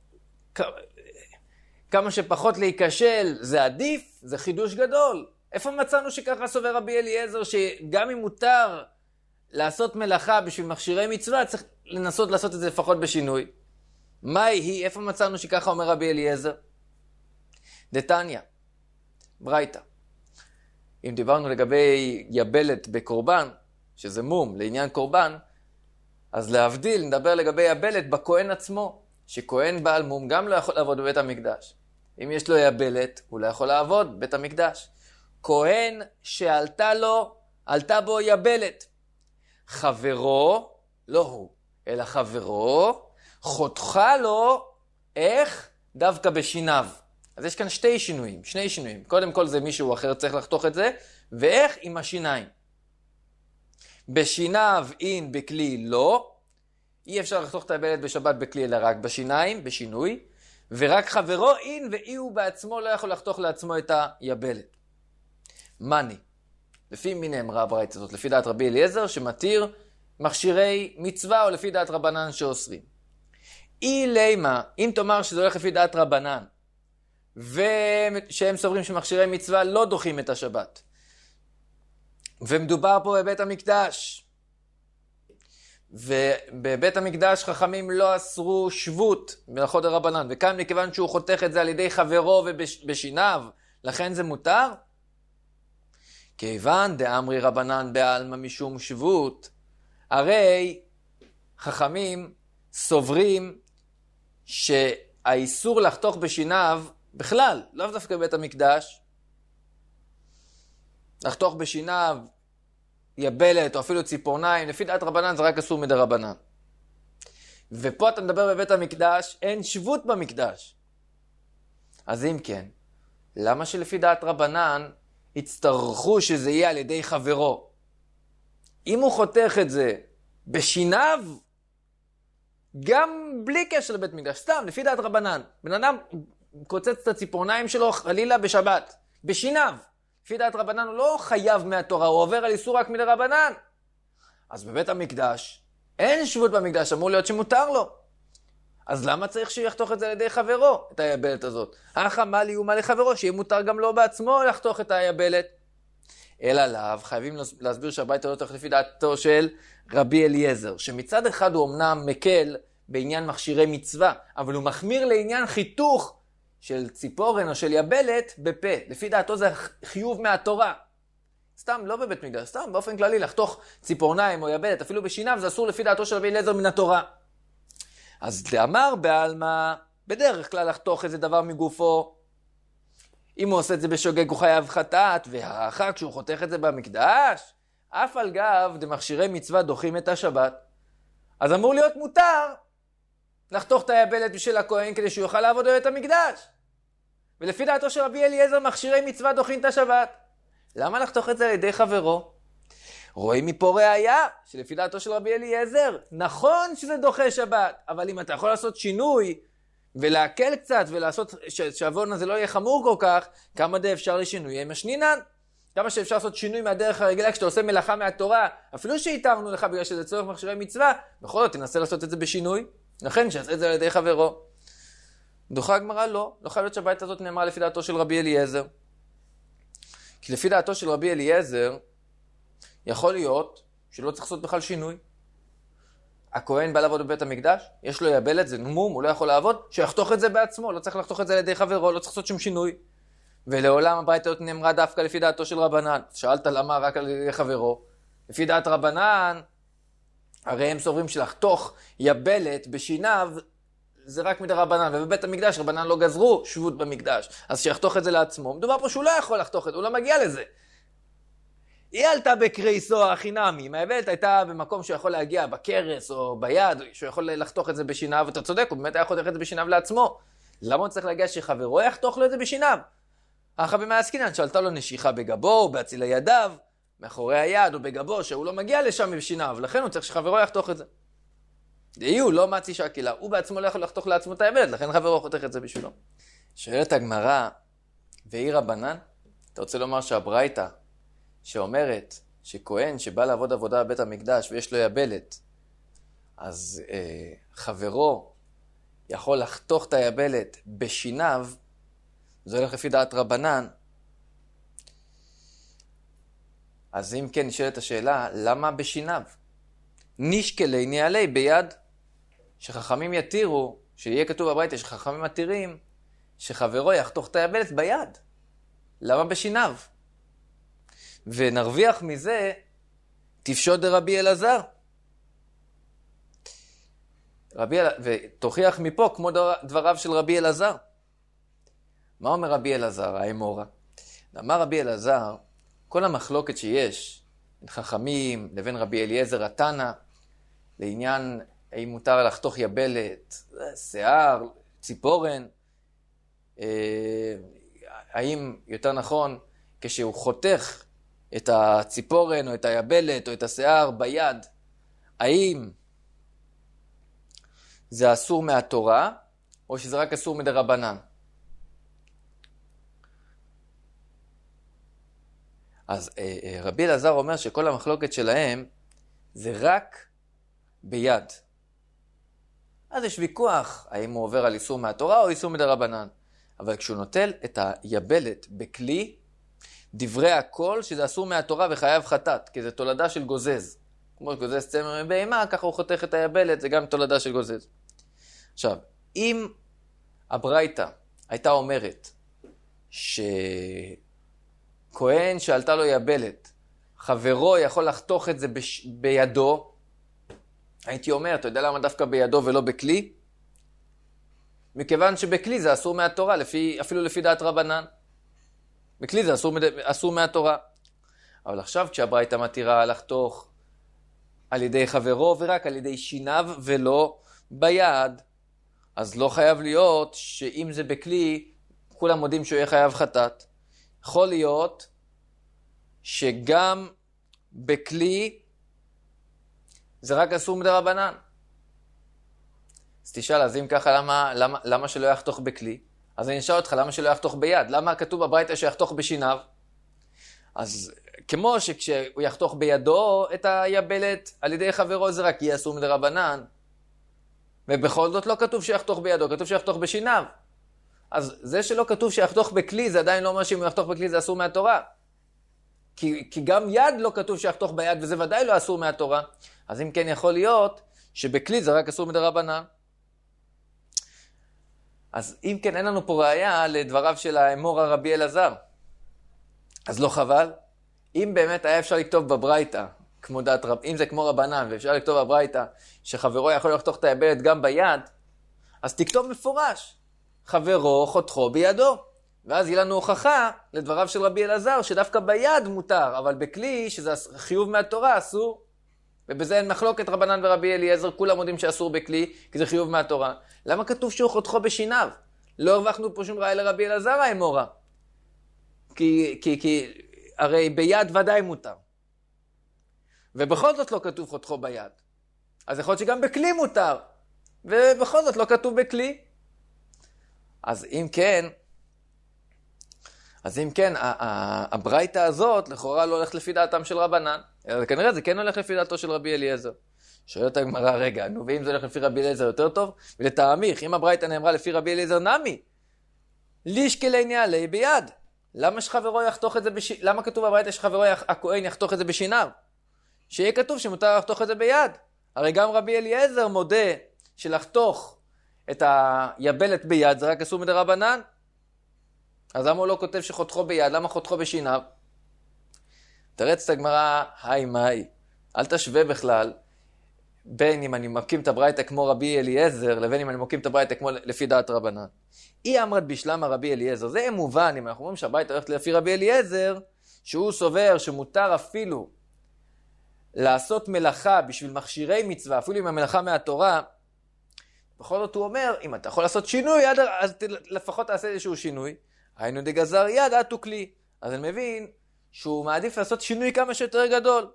כמה שפחות להיכשל, זה עדיף, זה חידוש גדול. איפה מצאנו שככה סובר רבי אליעזר, שגם אם מותר לעשות מלאכה בשביל מכשירי מצווה, צריך לנסות לעשות את זה לפחות בשינוי? מה היא? איפה מצאנו שככה אומר רבי אליעזר? דתניא, ברייתא. אם דיברנו לגבי יבלת בקורבן, שזה מום לעניין קורבן, אז להבדיל, נדבר לגבי יבלת בכהן עצמו, שכהן בעל מום גם לא יכול לעבוד בבית המקדש. אם יש לו יבלת, הוא לא יכול לעבוד בבית המקדש. כהן שעלתה לו, עלתה בו יבלת. חברו, לא הוא, אלא חברו, חותכה לו, איך? דווקא בשיניו. אז יש כאן שתי שינויים, שני שינויים. קודם כל זה מישהו אחר צריך לחתוך את זה, ואיך? עם השיניים. בשיניו אין, בכלי לא. אי אפשר לחתוך את היבלת בשבת בכלי אלא רק בשיניים, בשינוי. ורק חברו אין ואי הוא בעצמו לא יכול לחתוך לעצמו את היבלת. מני. לפי מי נאמרה הברייתא הזאת? לפי דעת רבי אליעזר שמתיר מכשירי מצווה או לפי דעת רבנן שאוסרים. אי לימה, אם תאמר שזה הולך לפי דעת רבנן, ושהם סוברים שמכשירי מצווה לא דוחים את השבת. ומדובר פה בבית המקדש. ובבית המקדש חכמים לא אסרו שבות מלאכות דרבנן, וכאן מכיוון שהוא חותך את זה על ידי חברו ובשיניו, לכן זה מותר? כיוון דאמרי רבנן בעלמא משום שבות, הרי חכמים סוברים שהאיסור לחתוך בשיניו בכלל, לאו דווקא בבית המקדש, לחתוך בשיניו יבלת או אפילו ציפורניים, לפי דעת רבנן זה רק אסור מדי רבנן. ופה אתה מדבר בבית המקדש, אין שבות במקדש. אז אם כן, למה שלפי דעת רבנן יצטרכו שזה יהיה על ידי חברו? אם הוא חותך את זה בשיניו, גם בלי קשר לבית מקדש, סתם, לפי דעת רבנן, בן אדם קוצץ את הציפורניים שלו חלילה בשבת, בשיניו. לפי דעת רבנן הוא לא חייב מהתורה, הוא עובר על איסור רק מדי רבנן. אז בבית המקדש, אין שבות במקדש, אמור להיות שמותר לו. אז למה צריך שהוא יחתוך את זה על ידי חברו, את היבלת הזאת? אחא מה לי ומה לחברו, שיהיה מותר גם לו בעצמו לחתוך את היבלת. אלא לאו, חייבים להסביר שהברייתא לא תלך לפי דעתו של רבי אליעזר, שמצד אחד הוא אמנם מקל בעניין מכשירי מצווה, אבל הוא מחמיר לעניין חיתוך של ציפורן או של יבלת בפה. לפי דעתו זה חיוב מהתורה. סתם, לא בבית מקדש, סתם, באופן כללי, לחתוך ציפורניים או יבלת, אפילו בשיניו, זה אסור לפי דעתו של רבי אליעזר מן התורה. אז לאמר בעלמא, בדרך כלל לחתוך איזה דבר מגופו. אם הוא עושה את זה בשוגג הוא חייב חטאת, והאחר כשהוא חותך את זה במקדש, אף על גב דמכשירי מצווה דוחים את השבת. אז אמור להיות מותר לחתוך את היבלת בשביל הכהן כדי שהוא יוכל לעבוד בבית המקדש. ולפי דעתו של רבי אליעזר מכשירי מצווה דוחים את השבת. למה לחתוך את זה על ידי חברו? רואים מפה ראיה שלפי דעתו של רבי אליעזר, נכון שזה דוחה שבת, אבל אם אתה יכול לעשות שינוי ולהקל קצת ולעשות שהעוון הזה לא יהיה חמור כל כך, כמה די אפשר לשינוי משנינן? כמה שאפשר לעשות שינוי מהדרך הרגילה כשאתה עושה מלאכה מהתורה, אפילו שהתארנו לך בגלל שזה צורך מכשירי מצווה, בכל זאת תנסה לעשות את זה בשינוי, לכן שעשה את זה על ידי חברו. דוחה הגמרא לא, לא חייב להיות שהברייתא הזאת נאמרה לפי דעתו של רבי אליעזר. כי לפי דעתו של רבי אליעזר, יכול להיות שלא צריך לעשות בכלל שינוי. הכהן בא לעבוד בבית המקדש, יש לו יבלת, זה נמום, הוא לא יכול לעבוד, שיחתוך את זה בעצמו, לא צריך לחתוך את זה על ידי חברו, לא צריך לעשות שום שינוי. ולעולם הברייתא הזאת נאמרה דווקא לפי דעתו של רבנן. שאלת למה רק על ידי חברו? לפי דעת רבנן, הרי הם סוברים שלחתוך יבלת בשיניו, זה רק מדי רבנן, ובבית המקדש רבנן לא גזרו שבות במקדש, אז שיחתוך את זה לעצמו. מדובר פה שהוא לא יכול לחתוך את זה, הוא לא מגיע לזה. היא עלתה בקריסו החינמי, אם היבלת הייתה במקום שהוא יכול להגיע בקרס או ביד, שהוא יכול לחתוך את זה בשיניו, ואתה צודק, הוא באמת היה חותך את זה בשיניו לעצמו. למה הוא צריך להגיע שחברו יחתוך לו את זה בשיניו? אחר במאה עסקינן שעלתה לו נשיכה בגבו, או בהצילי ידיו, מאחורי היד או בגבו, שהוא לא מגיע לשם בשיניו, לכן הוא צריך שחברו יחתוך את זה. דהיו, לא מצי שהקילה, הוא בעצמו לא יכול לחתוך לעצמו את היבלת, לכן חברו חותך את זה בשבילו. שואלת הגמרא, והיא רבנן? אתה רוצה לומר שהברייתא שאומרת שכהן שבא לעבוד עבודה בבית המקדש ויש לו יבלת, אז אה, חברו יכול לחתוך את היבלת בשיניו, זה הולך לפי דעת רבנן. אז אם כן נשאלת השאלה, למה בשיניו? נשקלי ניעלי ביד, שחכמים יתירו, שיהיה כתוב בברייתא שחכמים מתירים, שחברו יחתוך את היבלת ביד. למה בשיניו? ונרוויח מזה תפשוט דרבי אלעזר. רבי אל... ותוכיח מפה כמו דבריו של רבי אלעזר. מה אומר רבי אלעזר, האמורה? אמר רבי אלעזר, כל המחלוקת שיש בין חכמים לבין רבי אליעזר התנא, לעניין האם מותר לחתוך יבלת, שיער, ציפורן, האם יותר נכון כשהוא חותך את הציפורן או את היבלת או את השיער ביד, האם זה אסור מהתורה או שזה רק אסור מדרבנן? אז רבי אלעזר אומר שכל המחלוקת שלהם זה רק ביד. אז יש ויכוח האם הוא עובר על איסור מהתורה או איסור מדרבנן. אבל כשהוא נוטל את היבלת בכלי, דברי הכל שזה אסור מהתורה וחייב חטאת, כי זה תולדה של גוזז. כמו גוזז צמר מבהמה, ככה הוא חותך את היבלת, זה גם תולדה של גוזז. עכשיו, אם הברייתא הייתה אומרת שכהן שעלתה לו יבלת, חברו יכול לחתוך את זה בש... בידו, הייתי אומר, אתה יודע למה דווקא בידו ולא בכלי? מכיוון שבכלי זה אסור מהתורה, לפי, אפילו לפי דעת רבנן. בכלי זה אסור, אסור מהתורה. אבל עכשיו כשהברייתא מתירה לחתוך על ידי חברו ורק על ידי שיניו ולא ביד, אז לא חייב להיות שאם זה בכלי, כולם מודים שהוא יהיה חייב חטאת. יכול להיות שגם בכלי זה רק אסור מדרבנן. אז תשאל, אז אם ככה, למה, למה, למה שלא יחתוך בכלי? אז אני אשאל אותך, למה שלא יחתוך ביד? למה כתוב בברייתא שיחתוך בשיניו? אז כמו שכשהוא יחתוך בידו את היבלת על ידי חברו, זה רק יהיה אסור מדרבנן. ובכל זאת לא כתוב שיחתוך בידו, כתוב שיחתוך בשיניו. אז זה שלא כתוב שיחתוך בכלי, זה עדיין לא אומר שאם הוא יחתוך בכלי זה אסור מהתורה. כי, כי גם יד לא כתוב שיחתוך ביד, וזה ודאי לא אסור מהתורה. אז אם כן יכול להיות שבכלי זה רק אסור מדרבנן. אז אם כן אין לנו פה ראיה לדבריו של האמור הרבי אלעזר. אז לא חבל. אם באמת היה אפשר לכתוב בברייתא, כמו דעת רב, אם זה כמו רבנן, ואפשר לכתוב בברייתא שחברו יכול לחתוך את היבלת גם ביד, אז תכתוב מפורש. חברו חותכו בידו. ואז יהיה לנו הוכחה לדבריו של רבי אלעזר שדווקא ביד מותר, אבל בכלי שזה חיוב מהתורה אסור. ובזה אין מחלוקת רבנן ורבי אליעזר, כולם יודעים שאסור בכלי, כי זה חיוב מהתורה. למה כתוב שהוא חותכו בשיניו? לא הרווחנו פה שום ראיה לרבי אלעזר האמורה. כי, כי, כי הרי ביד ודאי מותר. ובכל זאת לא כתוב חותכו ביד. אז יכול להיות שגם בכלי מותר. ובכל זאת לא כתוב בכלי. אז אם כן, אז אם כן, הברייתא הזאת לכאורה לא הולכת לפי דעתם של רבנן. אלא כנראה זה כן הולך לפי דעתו של רבי אליעזר. שואלת הגמרא, רגע, נו, ואם זה הולך לפי רבי אליעזר יותר טוב? ולטעמיך, אם הברייתא נאמרה לפי רבי אליעזר נמי, לישקלי ניעלי ביד. למה שחברו יחתוך את זה בש... למה כתוב בברייתא שחברו יח... הכהן יחתוך את זה בשיניו? שיהיה כתוב שמותר לחתוך את זה ביד. הרי גם רבי אליעזר מודה שלחתוך את היבלת ביד זה רק אסור מדרבנן. אז למה הוא לא כותב שחותכו ביד? למה חותכו בשיניו? תרץ את הגמרא, היי מאי, אל תשווה בכלל בין אם אני מקים את הברייתא כמו רבי אליעזר, לבין אם אני מקים את הברייתא כמו לפי דעת רבנן. אי אמרת בשלמה רבי אליעזר, זה מובן, אם אנחנו אומרים שהברייתא הולכת לפי רבי אליעזר, שהוא סובר שמותר אפילו לעשות מלאכה בשביל מכשירי מצווה, אפילו עם המלאכה מהתורה, בכל זאת הוא אומר, אם אתה יכול לעשות שינוי, אז לפחות תעשה איזשהו שינוי. היינו דגזר יד, עטו כלי. אז אני מבין שהוא מעדיף לעשות שינוי כמה שיותר גדול.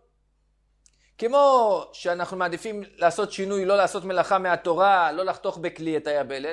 כמו שאנחנו מעדיפים לעשות שינוי, לא לעשות מלאכה מהתורה, לא לחתוך בכלי את היבלת.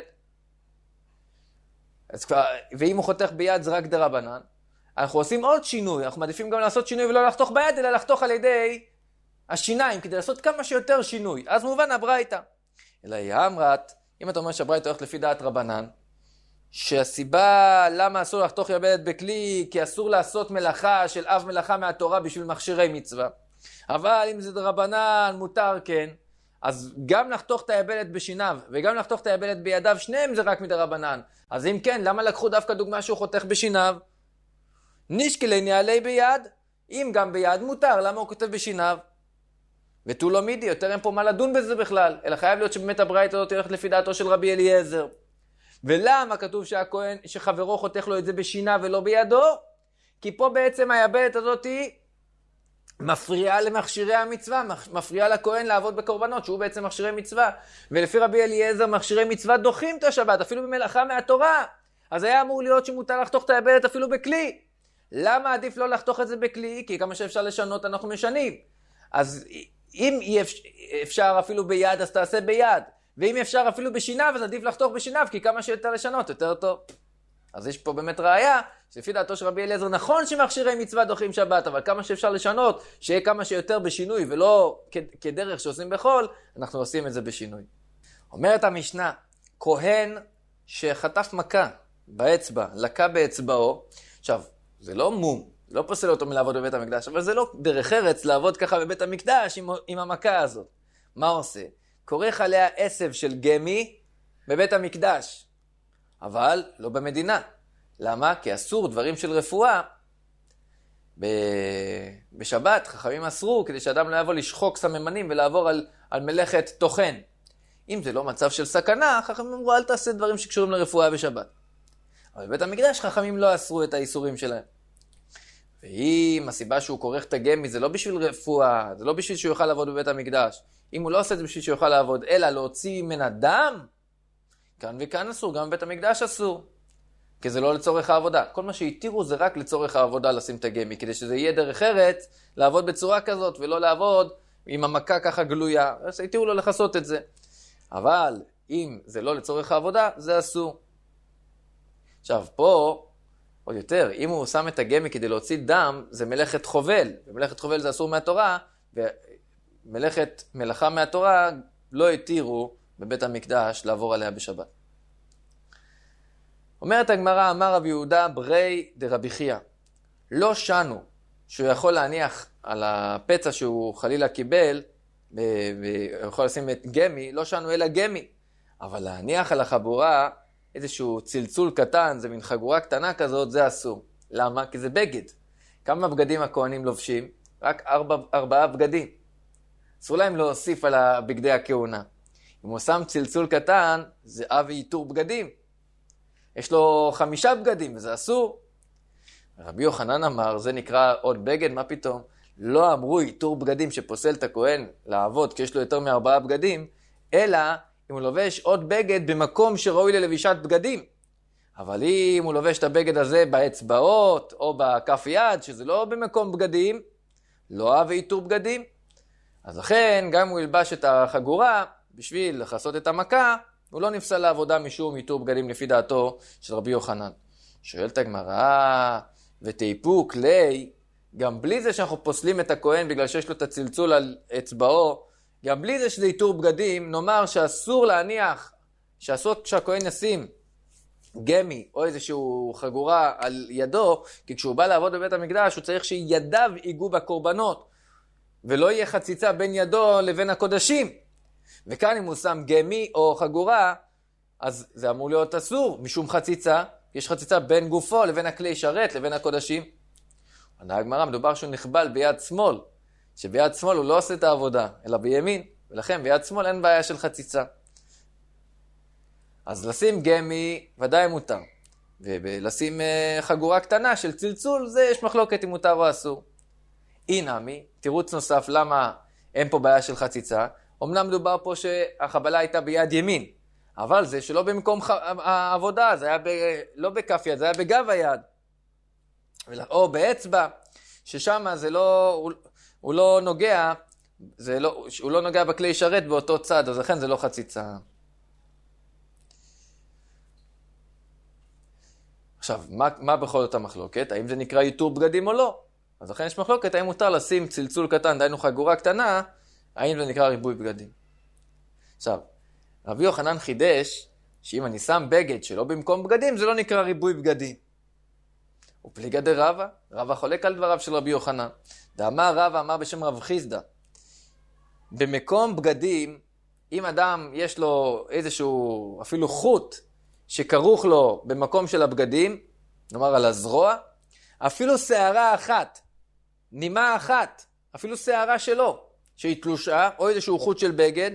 אז כבר, ואם הוא חותך ביד זה רק דרבנן. אנחנו עושים עוד שינוי, אנחנו מעדיפים גם לעשות שינוי ולא לחתוך ביד, אלא לחתוך על ידי השיניים, כדי לעשות כמה שיותר שינוי. אז מובן הברייתא. אלא היא אמרת, אם אתה אומר שהברייתא הולכת לפי דעת רבנן, שהסיבה למה אסור לחתוך יבלת בכלי, כי אסור לעשות מלאכה של אב מלאכה מהתורה בשביל מכשירי מצווה. אבל אם זה דרבנן, מותר כן, אז גם לחתוך את היבלת בשיניו, וגם לחתוך את היבלת בידיו, שניהם זה רק מדרבנן. אז אם כן, למה לקחו דווקא דוגמה שהוא חותך בשיניו? נשקלי ניעלי ביד, אם גם ביד מותר, למה הוא כותב בשיניו? ותו לא מידי, יותר אין פה מה לדון בזה בכלל, אלא חייב להיות שבאמת הברייתא הזאת הולכת לפי דעתו של רבי אליעזר. ולמה כתוב שהכהן, שחברו חותך לו את זה בשיניו ולא בידו? כי פה בעצם היבלת הזאת היא מפריעה למכשירי המצווה, מפריעה לכהן לעבוד בקורבנות, שהוא בעצם מכשירי מצווה. ולפי רבי אליעזר מכשירי מצווה דוחים את השבת, אפילו במלאכה מהתורה. אז היה אמור להיות שמותר לחתוך את היבלת אפילו בכלי. למה עדיף לא לחתוך את זה בכלי? כי כמה שאפשר לשנות אנחנו משנים. אז אם אי אפשר אפילו ביד, אז תעשה ביד. ואם אפשר אפילו בשיניו, אז עדיף לחתוך בשיניו, כי כמה שיותר לשנות, יותר טוב. אז יש פה באמת ראיה, שלפי דעתו של רבי אליעזר, נכון שמכשירי מצווה דוחים שבת, אבל כמה שאפשר לשנות, שיהיה כמה שיותר בשינוי, ולא כדרך שעושים בחול, אנחנו עושים את זה בשינוי. אומרת המשנה, כהן שחטף מכה באצבע, לקה באצבעו, עכשיו, זה לא מום, לא פוסל אותו מלעבוד בבית המקדש, אבל זה לא דרך ארץ לעבוד ככה בבית המקדש עם, עם המכה הזאת. מה עושה? כורך עליה עשב של גמי בבית המקדש, אבל לא במדינה. למה? כי אסור דברים של רפואה. ב... בשבת חכמים אסרו כדי שאדם לא יבוא לשחוק סממנים ולעבור על, על מלאכת תוכן. אם זה לא מצב של סכנה, חכמים אמרו אל תעשה דברים שקשורים לרפואה בשבת. אבל בבית המקדש חכמים לא אסרו את האיסורים שלהם. ואם הסיבה שהוא כורך את הגמי זה לא בשביל רפואה, זה לא בשביל שהוא יוכל לעבוד בבית המקדש. אם הוא לא עושה את זה בשביל שהוא יוכל לעבוד, אלא להוציא ממנה דם, כאן וכאן אסור, גם בבית המקדש אסור. כי זה לא לצורך העבודה. כל מה שהתירו זה רק לצורך העבודה לשים את הגמי, כדי שזה יהיה דרך ארץ לעבוד בצורה כזאת, ולא לעבוד עם המכה ככה גלויה. אז התירו לו לחסות את זה. אבל אם זה לא לצורך העבודה, זה אסור. עכשיו, פה, עוד יותר, אם הוא שם את הגמי כדי להוציא דם, זה מלאכת חובל. ומלאכת חובל זה אסור מהתורה, ומלאכת מלאכה מהתורה לא התירו בבית המקדש לעבור עליה בשבת. אומרת הגמרא, אמר רבי יהודה ברי דרבי חייא, לא שנו שהוא יכול להניח על הפצע שהוא חלילה קיבל, והוא יכול לשים את גמי, לא שנו אלא גמי. אבל להניח על החבורה איזשהו צלצול קטן, זה מין חגורה קטנה כזאת, זה אסור. למה? כי זה בגד. כמה בגדים הכהנים לובשים? רק ארבע, ארבעה בגדים. אסור להם להוסיף על בגדי הכהונה. אם הוא שם צלצול קטן, זה אבי איתור בגדים. יש לו חמישה בגדים, וזה אסור. רבי יוחנן אמר, זה נקרא עוד בגד, מה פתאום? לא אמרו איתור בגדים שפוסל את הכהן לעבוד, כי יש לו יותר מארבעה בגדים, אלא אם הוא לובש עוד בגד במקום שראוי ללבישת בגדים. אבל אם הוא לובש את הבגד הזה באצבעות, או בכף יד, שזה לא במקום בגדים, לא אהב איתור בגדים. אז לכן, גם אם הוא ילבש את החגורה, בשביל לחסות את המכה, הוא לא נפסל לעבודה משום איתור בגדים לפי דעתו של רבי יוחנן. שואלת הגמרא, ותאיפוק לי, גם בלי זה שאנחנו פוסלים את הכהן בגלל שיש לו את הצלצול על אצבעו, גם בלי זה שזה איתור בגדים, נאמר שאסור להניח, שאסור שהכהן ישים גמי או איזשהו חגורה על ידו, כי כשהוא בא לעבוד בבית המקדש הוא צריך שידיו ייגעו בקורבנות, ולא יהיה חציצה בין ידו לבין הקודשים. וכאן אם הוא שם גמי או חגורה, אז זה אמור להיות אסור, משום חציצה, יש חציצה בין גופו לבין הכלי שרת לבין הקודשים. עונה הגמרא, מדובר שהוא נכבל ביד שמאל, שביד שמאל הוא לא עושה את העבודה, אלא בימין, ולכן ביד שמאל אין בעיה של חציצה. אז לשים גמי ודאי מותר, ולשים חגורה קטנה של צלצול, זה יש מחלוקת אם מותר או אסור. אינמי, תירוץ נוסף למה אין פה בעיה של חציצה, אמנם מדובר פה שהחבלה הייתה ביד ימין, אבל זה שלא במקום ח... העבודה, זה היה ב... לא בכף יד, זה היה בגב היד, או באצבע, ששם זה לא, הוא, הוא לא נוגע, זה לא, הוא לא נוגע בכלי שרת באותו צד, אז לכן זה לא חציצה. עכשיו, מה, מה בכל זאת המחלוקת? האם זה נקרא איתור בגדים או לא? אז לכן יש מחלוקת, האם מותר לשים צלצול קטן, דיינו חגורה קטנה, האם זה נקרא ריבוי בגדים? עכשיו, רבי יוחנן חידש, שאם אני שם בגד שלא במקום בגדים, זה לא נקרא ריבוי בגדים. ופליגא דרבא, רבא חולק על דבריו של רבי יוחנן. דאמר רבא, אמר בשם רב חיסדא, במקום בגדים, אם אדם יש לו איזשהו, אפילו חוט, שכרוך לו במקום של הבגדים, נאמר על הזרוע, אפילו שערה אחת, נימה אחת, אפילו שערה שלו, שהיא תלושה, או איזשהו חוט של בגד,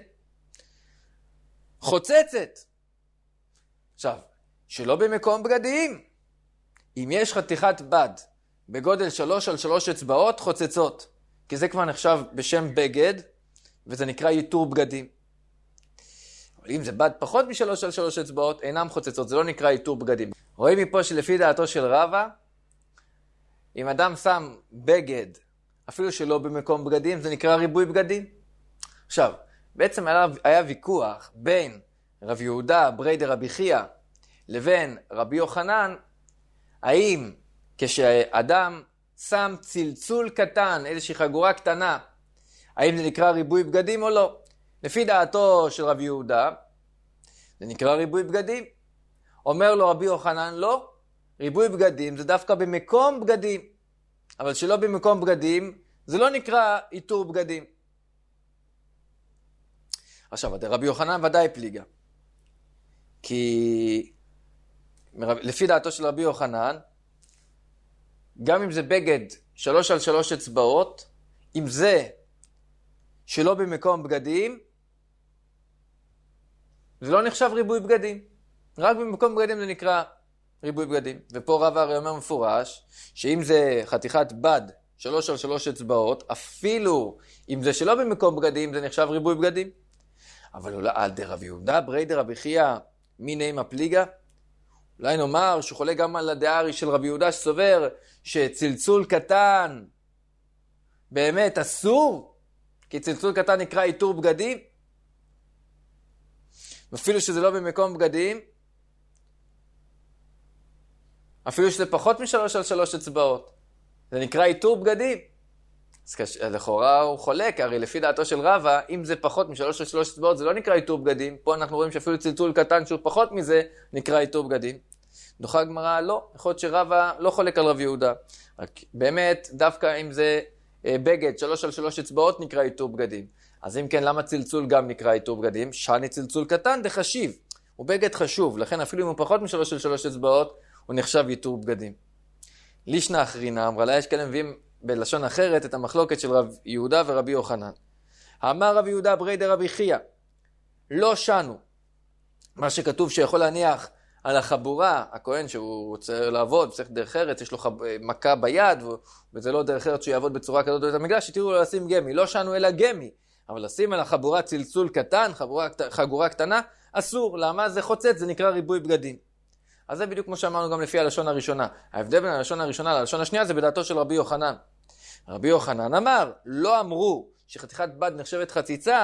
חוצצת. עכשיו, שלא במקום בגדים, אם יש חתיכת בד בגודל שלוש על שלוש אצבעות, חוצצות. כי זה כבר נחשב בשם בגד, וזה נקרא איתור בגדים. אבל אם זה בד פחות משלוש על שלוש אצבעות, אינם חוצצות, זה לא נקרא איתור בגדים. רואים מפה שלפי דעתו של רבא, אם אדם שם בגד, אפילו שלא במקום בגדים, זה נקרא ריבוי בגדים. עכשיו, בעצם היה, היה ויכוח בין רב יהודה ברי דרבי חייא לבין רבי יוחנן, האם כשאדם שם צלצול קטן, איזושהי חגורה קטנה, האם זה נקרא ריבוי בגדים או לא? לפי דעתו של רבי יהודה, זה נקרא ריבוי בגדים. אומר לו רבי יוחנן, לא, ריבוי בגדים זה דווקא במקום בגדים, אבל שלא במקום בגדים, זה לא נקרא איתור בגדים. עכשיו, רבי יוחנן ודאי פליגה, כי לפי דעתו של רבי יוחנן, גם אם זה בגד שלוש על שלוש אצבעות, אם זה שלא במקום בגדים, זה לא נחשב ריבוי בגדים. רק במקום בגדים זה נקרא ריבוי בגדים. ופה רב הרי אומר מפורש, שאם זה חתיכת בד שלוש על שלוש אצבעות, אפילו אם זה שלא במקום בגדים, זה נחשב ריבוי בגדים. אבל אולי על דרבי יהודה ברי דרבי חייא מיני עם הפליגה, אולי נאמר שהוא חולה גם על הדעה של רבי יהודה שסובר שצלצול קטן באמת אסור, כי צלצול קטן נקרא איתור בגדים, אפילו שזה לא במקום בגדים, אפילו שזה פחות משלוש על שלוש אצבעות, זה נקרא איתור בגדים. אז כש... לכאורה הוא חולק, הרי לפי דעתו של רבא, אם זה פחות משלוש על שלוש אצבעות, זה לא נקרא איתור בגדים. פה אנחנו רואים שאפילו צלצול קטן שהוא פחות מזה, נקרא איתור בגדים. דוחה הגמרא, לא, יכול להיות שרבא לא חולק על רב יהודה. רק באמת, דווקא אם זה בגד שלוש על שלוש אצבעות, נקרא איתור בגדים. אז אם כן, למה צלצול גם נקרא איתור בגדים? שאני צלצול קטן דחשיב. הוא בגד חשוב, לכן אפילו אם הוא פחות משלוש על שלוש אצבעות, הוא נחשב איתור בגדים. לישנא אחרינא, אמרה לה, יש כאלה מביאים בלשון אחרת את המחלוקת של רב יהודה ורבי יוחנן. אמר רב יהודה ברי דרבי חייא, לא שנו. מה שכתוב שיכול להניח על החבורה, הכהן שהוא רוצה לעבוד, צריך דרך ארץ, יש לו חב... מכה ביד, וזה לא דרך ארץ שהוא יעבוד בצורה כזאת בבית המקדש, שתראו לו לשים גמי, לא שנו אלא גמי, אבל לשים על החבורה צלצול קטן, חבורה, חגורה קטנה, אסור. למה? זה חוצץ, זה נקרא ריבוי בגדים. אז זה בדיוק כמו שאמרנו גם לפי הלשון הראשונה. ההבדל בין הלשון הראשונה ללשון השנייה זה בדעתו של רבי יוחנן. רבי יוחנן אמר, לא אמרו שחתיכת בד נחשבת חציצה,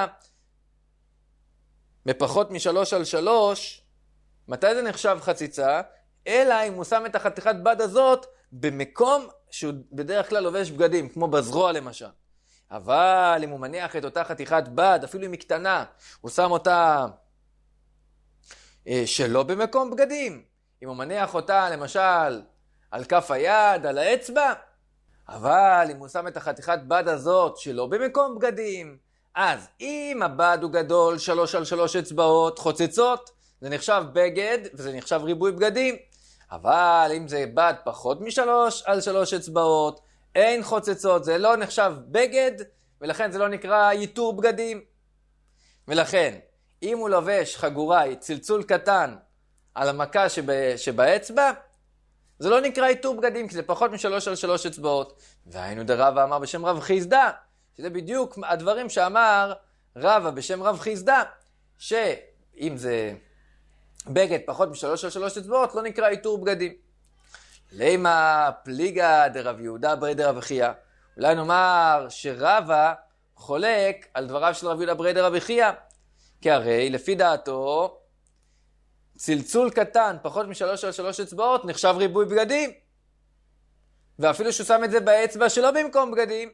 מפחות משלוש על שלוש, מתי זה נחשב חציצה? אלא אם הוא שם את החתיכת בד הזאת במקום שהוא בדרך כלל לובש בגדים, כמו בזרוע למשל. אבל אם הוא מניח את אותה חתיכת בד, אפילו אם היא קטנה, הוא שם אותה אה, שלא במקום בגדים. אם הוא מניח אותה למשל על כף היד, על האצבע, אבל אם הוא שם את החתיכת בד הזאת שלא במקום בגדים, אז אם הבד הוא גדול שלוש על שלוש אצבעות חוצצות, זה נחשב בגד וזה נחשב ריבוי בגדים. אבל אם זה בד פחות משלוש על שלוש אצבעות, אין חוצצות, זה לא נחשב בגד, ולכן זה לא נקרא ייתור בגדים. ולכן, אם הוא לובש חגורה, צלצול קטן על המכה שב, שבאצבע, זה לא נקרא איתור בגדים, כי זה פחות משלוש על שלוש אצבעות. והיינו דרבא אמר בשם רב חיסדא, שזה בדיוק הדברים שאמר רבא בשם רב חיסדא, שאם זה בגד פחות משלוש על שלוש אצבעות, לא נקרא איתור בגדים. לימה פליגה דרב יהודה ברי דרבי חייא. אולי נאמר שרבא חולק על דבריו של רב יהודה ברי דרבי חייא, כי הרי לפי דעתו, צלצול קטן, פחות משלוש על שלוש אצבעות, נחשב ריבוי בגדים. ואפילו שהוא שם את זה באצבע שלא במקום בגדים.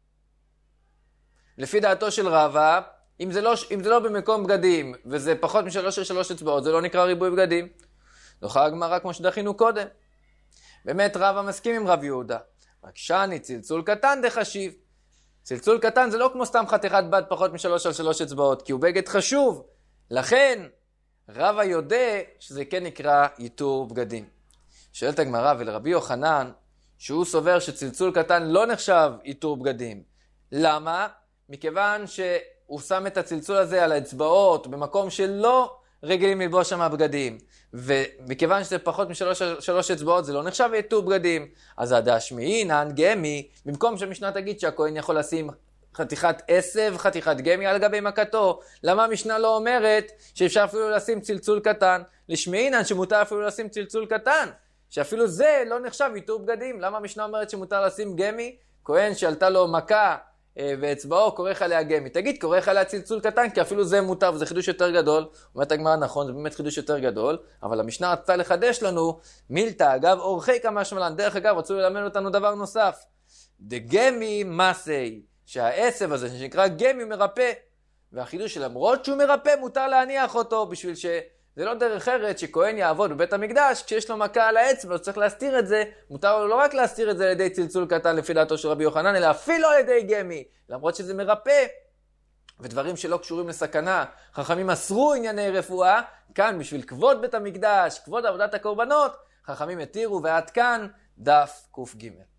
לפי דעתו של רבא, אם זה לא, אם זה לא במקום בגדים, וזה פחות משלוש על שלוש אצבעות, זה לא נקרא ריבוי בגדים. דוחה הגמרא כמו שדחינו קודם. באמת רבא מסכים עם רב יהודה. רק שאני צלצול קטן דחשיב. צלצול קטן זה לא כמו סתם חתיכת בד פחות משלוש על שלוש אצבעות, כי הוא בגד חשוב. לכן, רבא יודע שזה כן נקרא ייתור בגדים. שואלת הגמרא ולרבי יוחנן, שהוא סובר שצלצול קטן לא נחשב ייתור בגדים. למה? מכיוון שהוא שם את הצלצול הזה על האצבעות במקום שלא רגילים ללבוש שם הבגדים. ומכיוון שזה פחות משלוש שלוש אצבעות זה לא נחשב ייתור בגדים. אז הדשמיעינן גמי, במקום שהמשנה תגיד שהכהן יכול לשים חתיכת עשב, חתיכת גמי על גבי מכתו. למה המשנה לא אומרת שאפשר אפילו לשים צלצול קטן? לשמיעינן שמותר אפילו לשים צלצול קטן, שאפילו זה לא נחשב איתור בגדים. למה המשנה אומרת שמותר לשים גמי? כהן שעלתה לו מכה ואצבעו כורך עליה גמי. תגיד, כורך עליה צלצול קטן, כי אפילו זה מותר, וזה חידוש יותר גדול. אומרת הגמרא, נכון, זה באמת חידוש יותר גדול, אבל המשנה רצתה לחדש לנו, מילתא, אגב, אורחי כמה שמלן. דרך אגב, רצו ללמד אותנו דבר נוסף. דגמי מסי, שהעשב הזה שנקרא גמי מרפא, והחידוש שלמרות שהוא מרפא, מותר להניח אותו, בשביל ש... זה לא דרך אחרת שכהן יעבוד בבית המקדש, כשיש לו מכה על האצבע, הוא צריך להסתיר את זה, מותר לו לא רק להסתיר את זה על ידי צלצול קטן לפי דעתו של רבי יוחנן, אלא אפילו על ידי גמי, למרות שזה מרפא, ודברים שלא קשורים לסכנה. חכמים אסרו ענייני רפואה, כאן בשביל כבוד בית המקדש, כבוד עבודת הקורבנות, חכמים התירו, ועד כאן דף קוף ג'.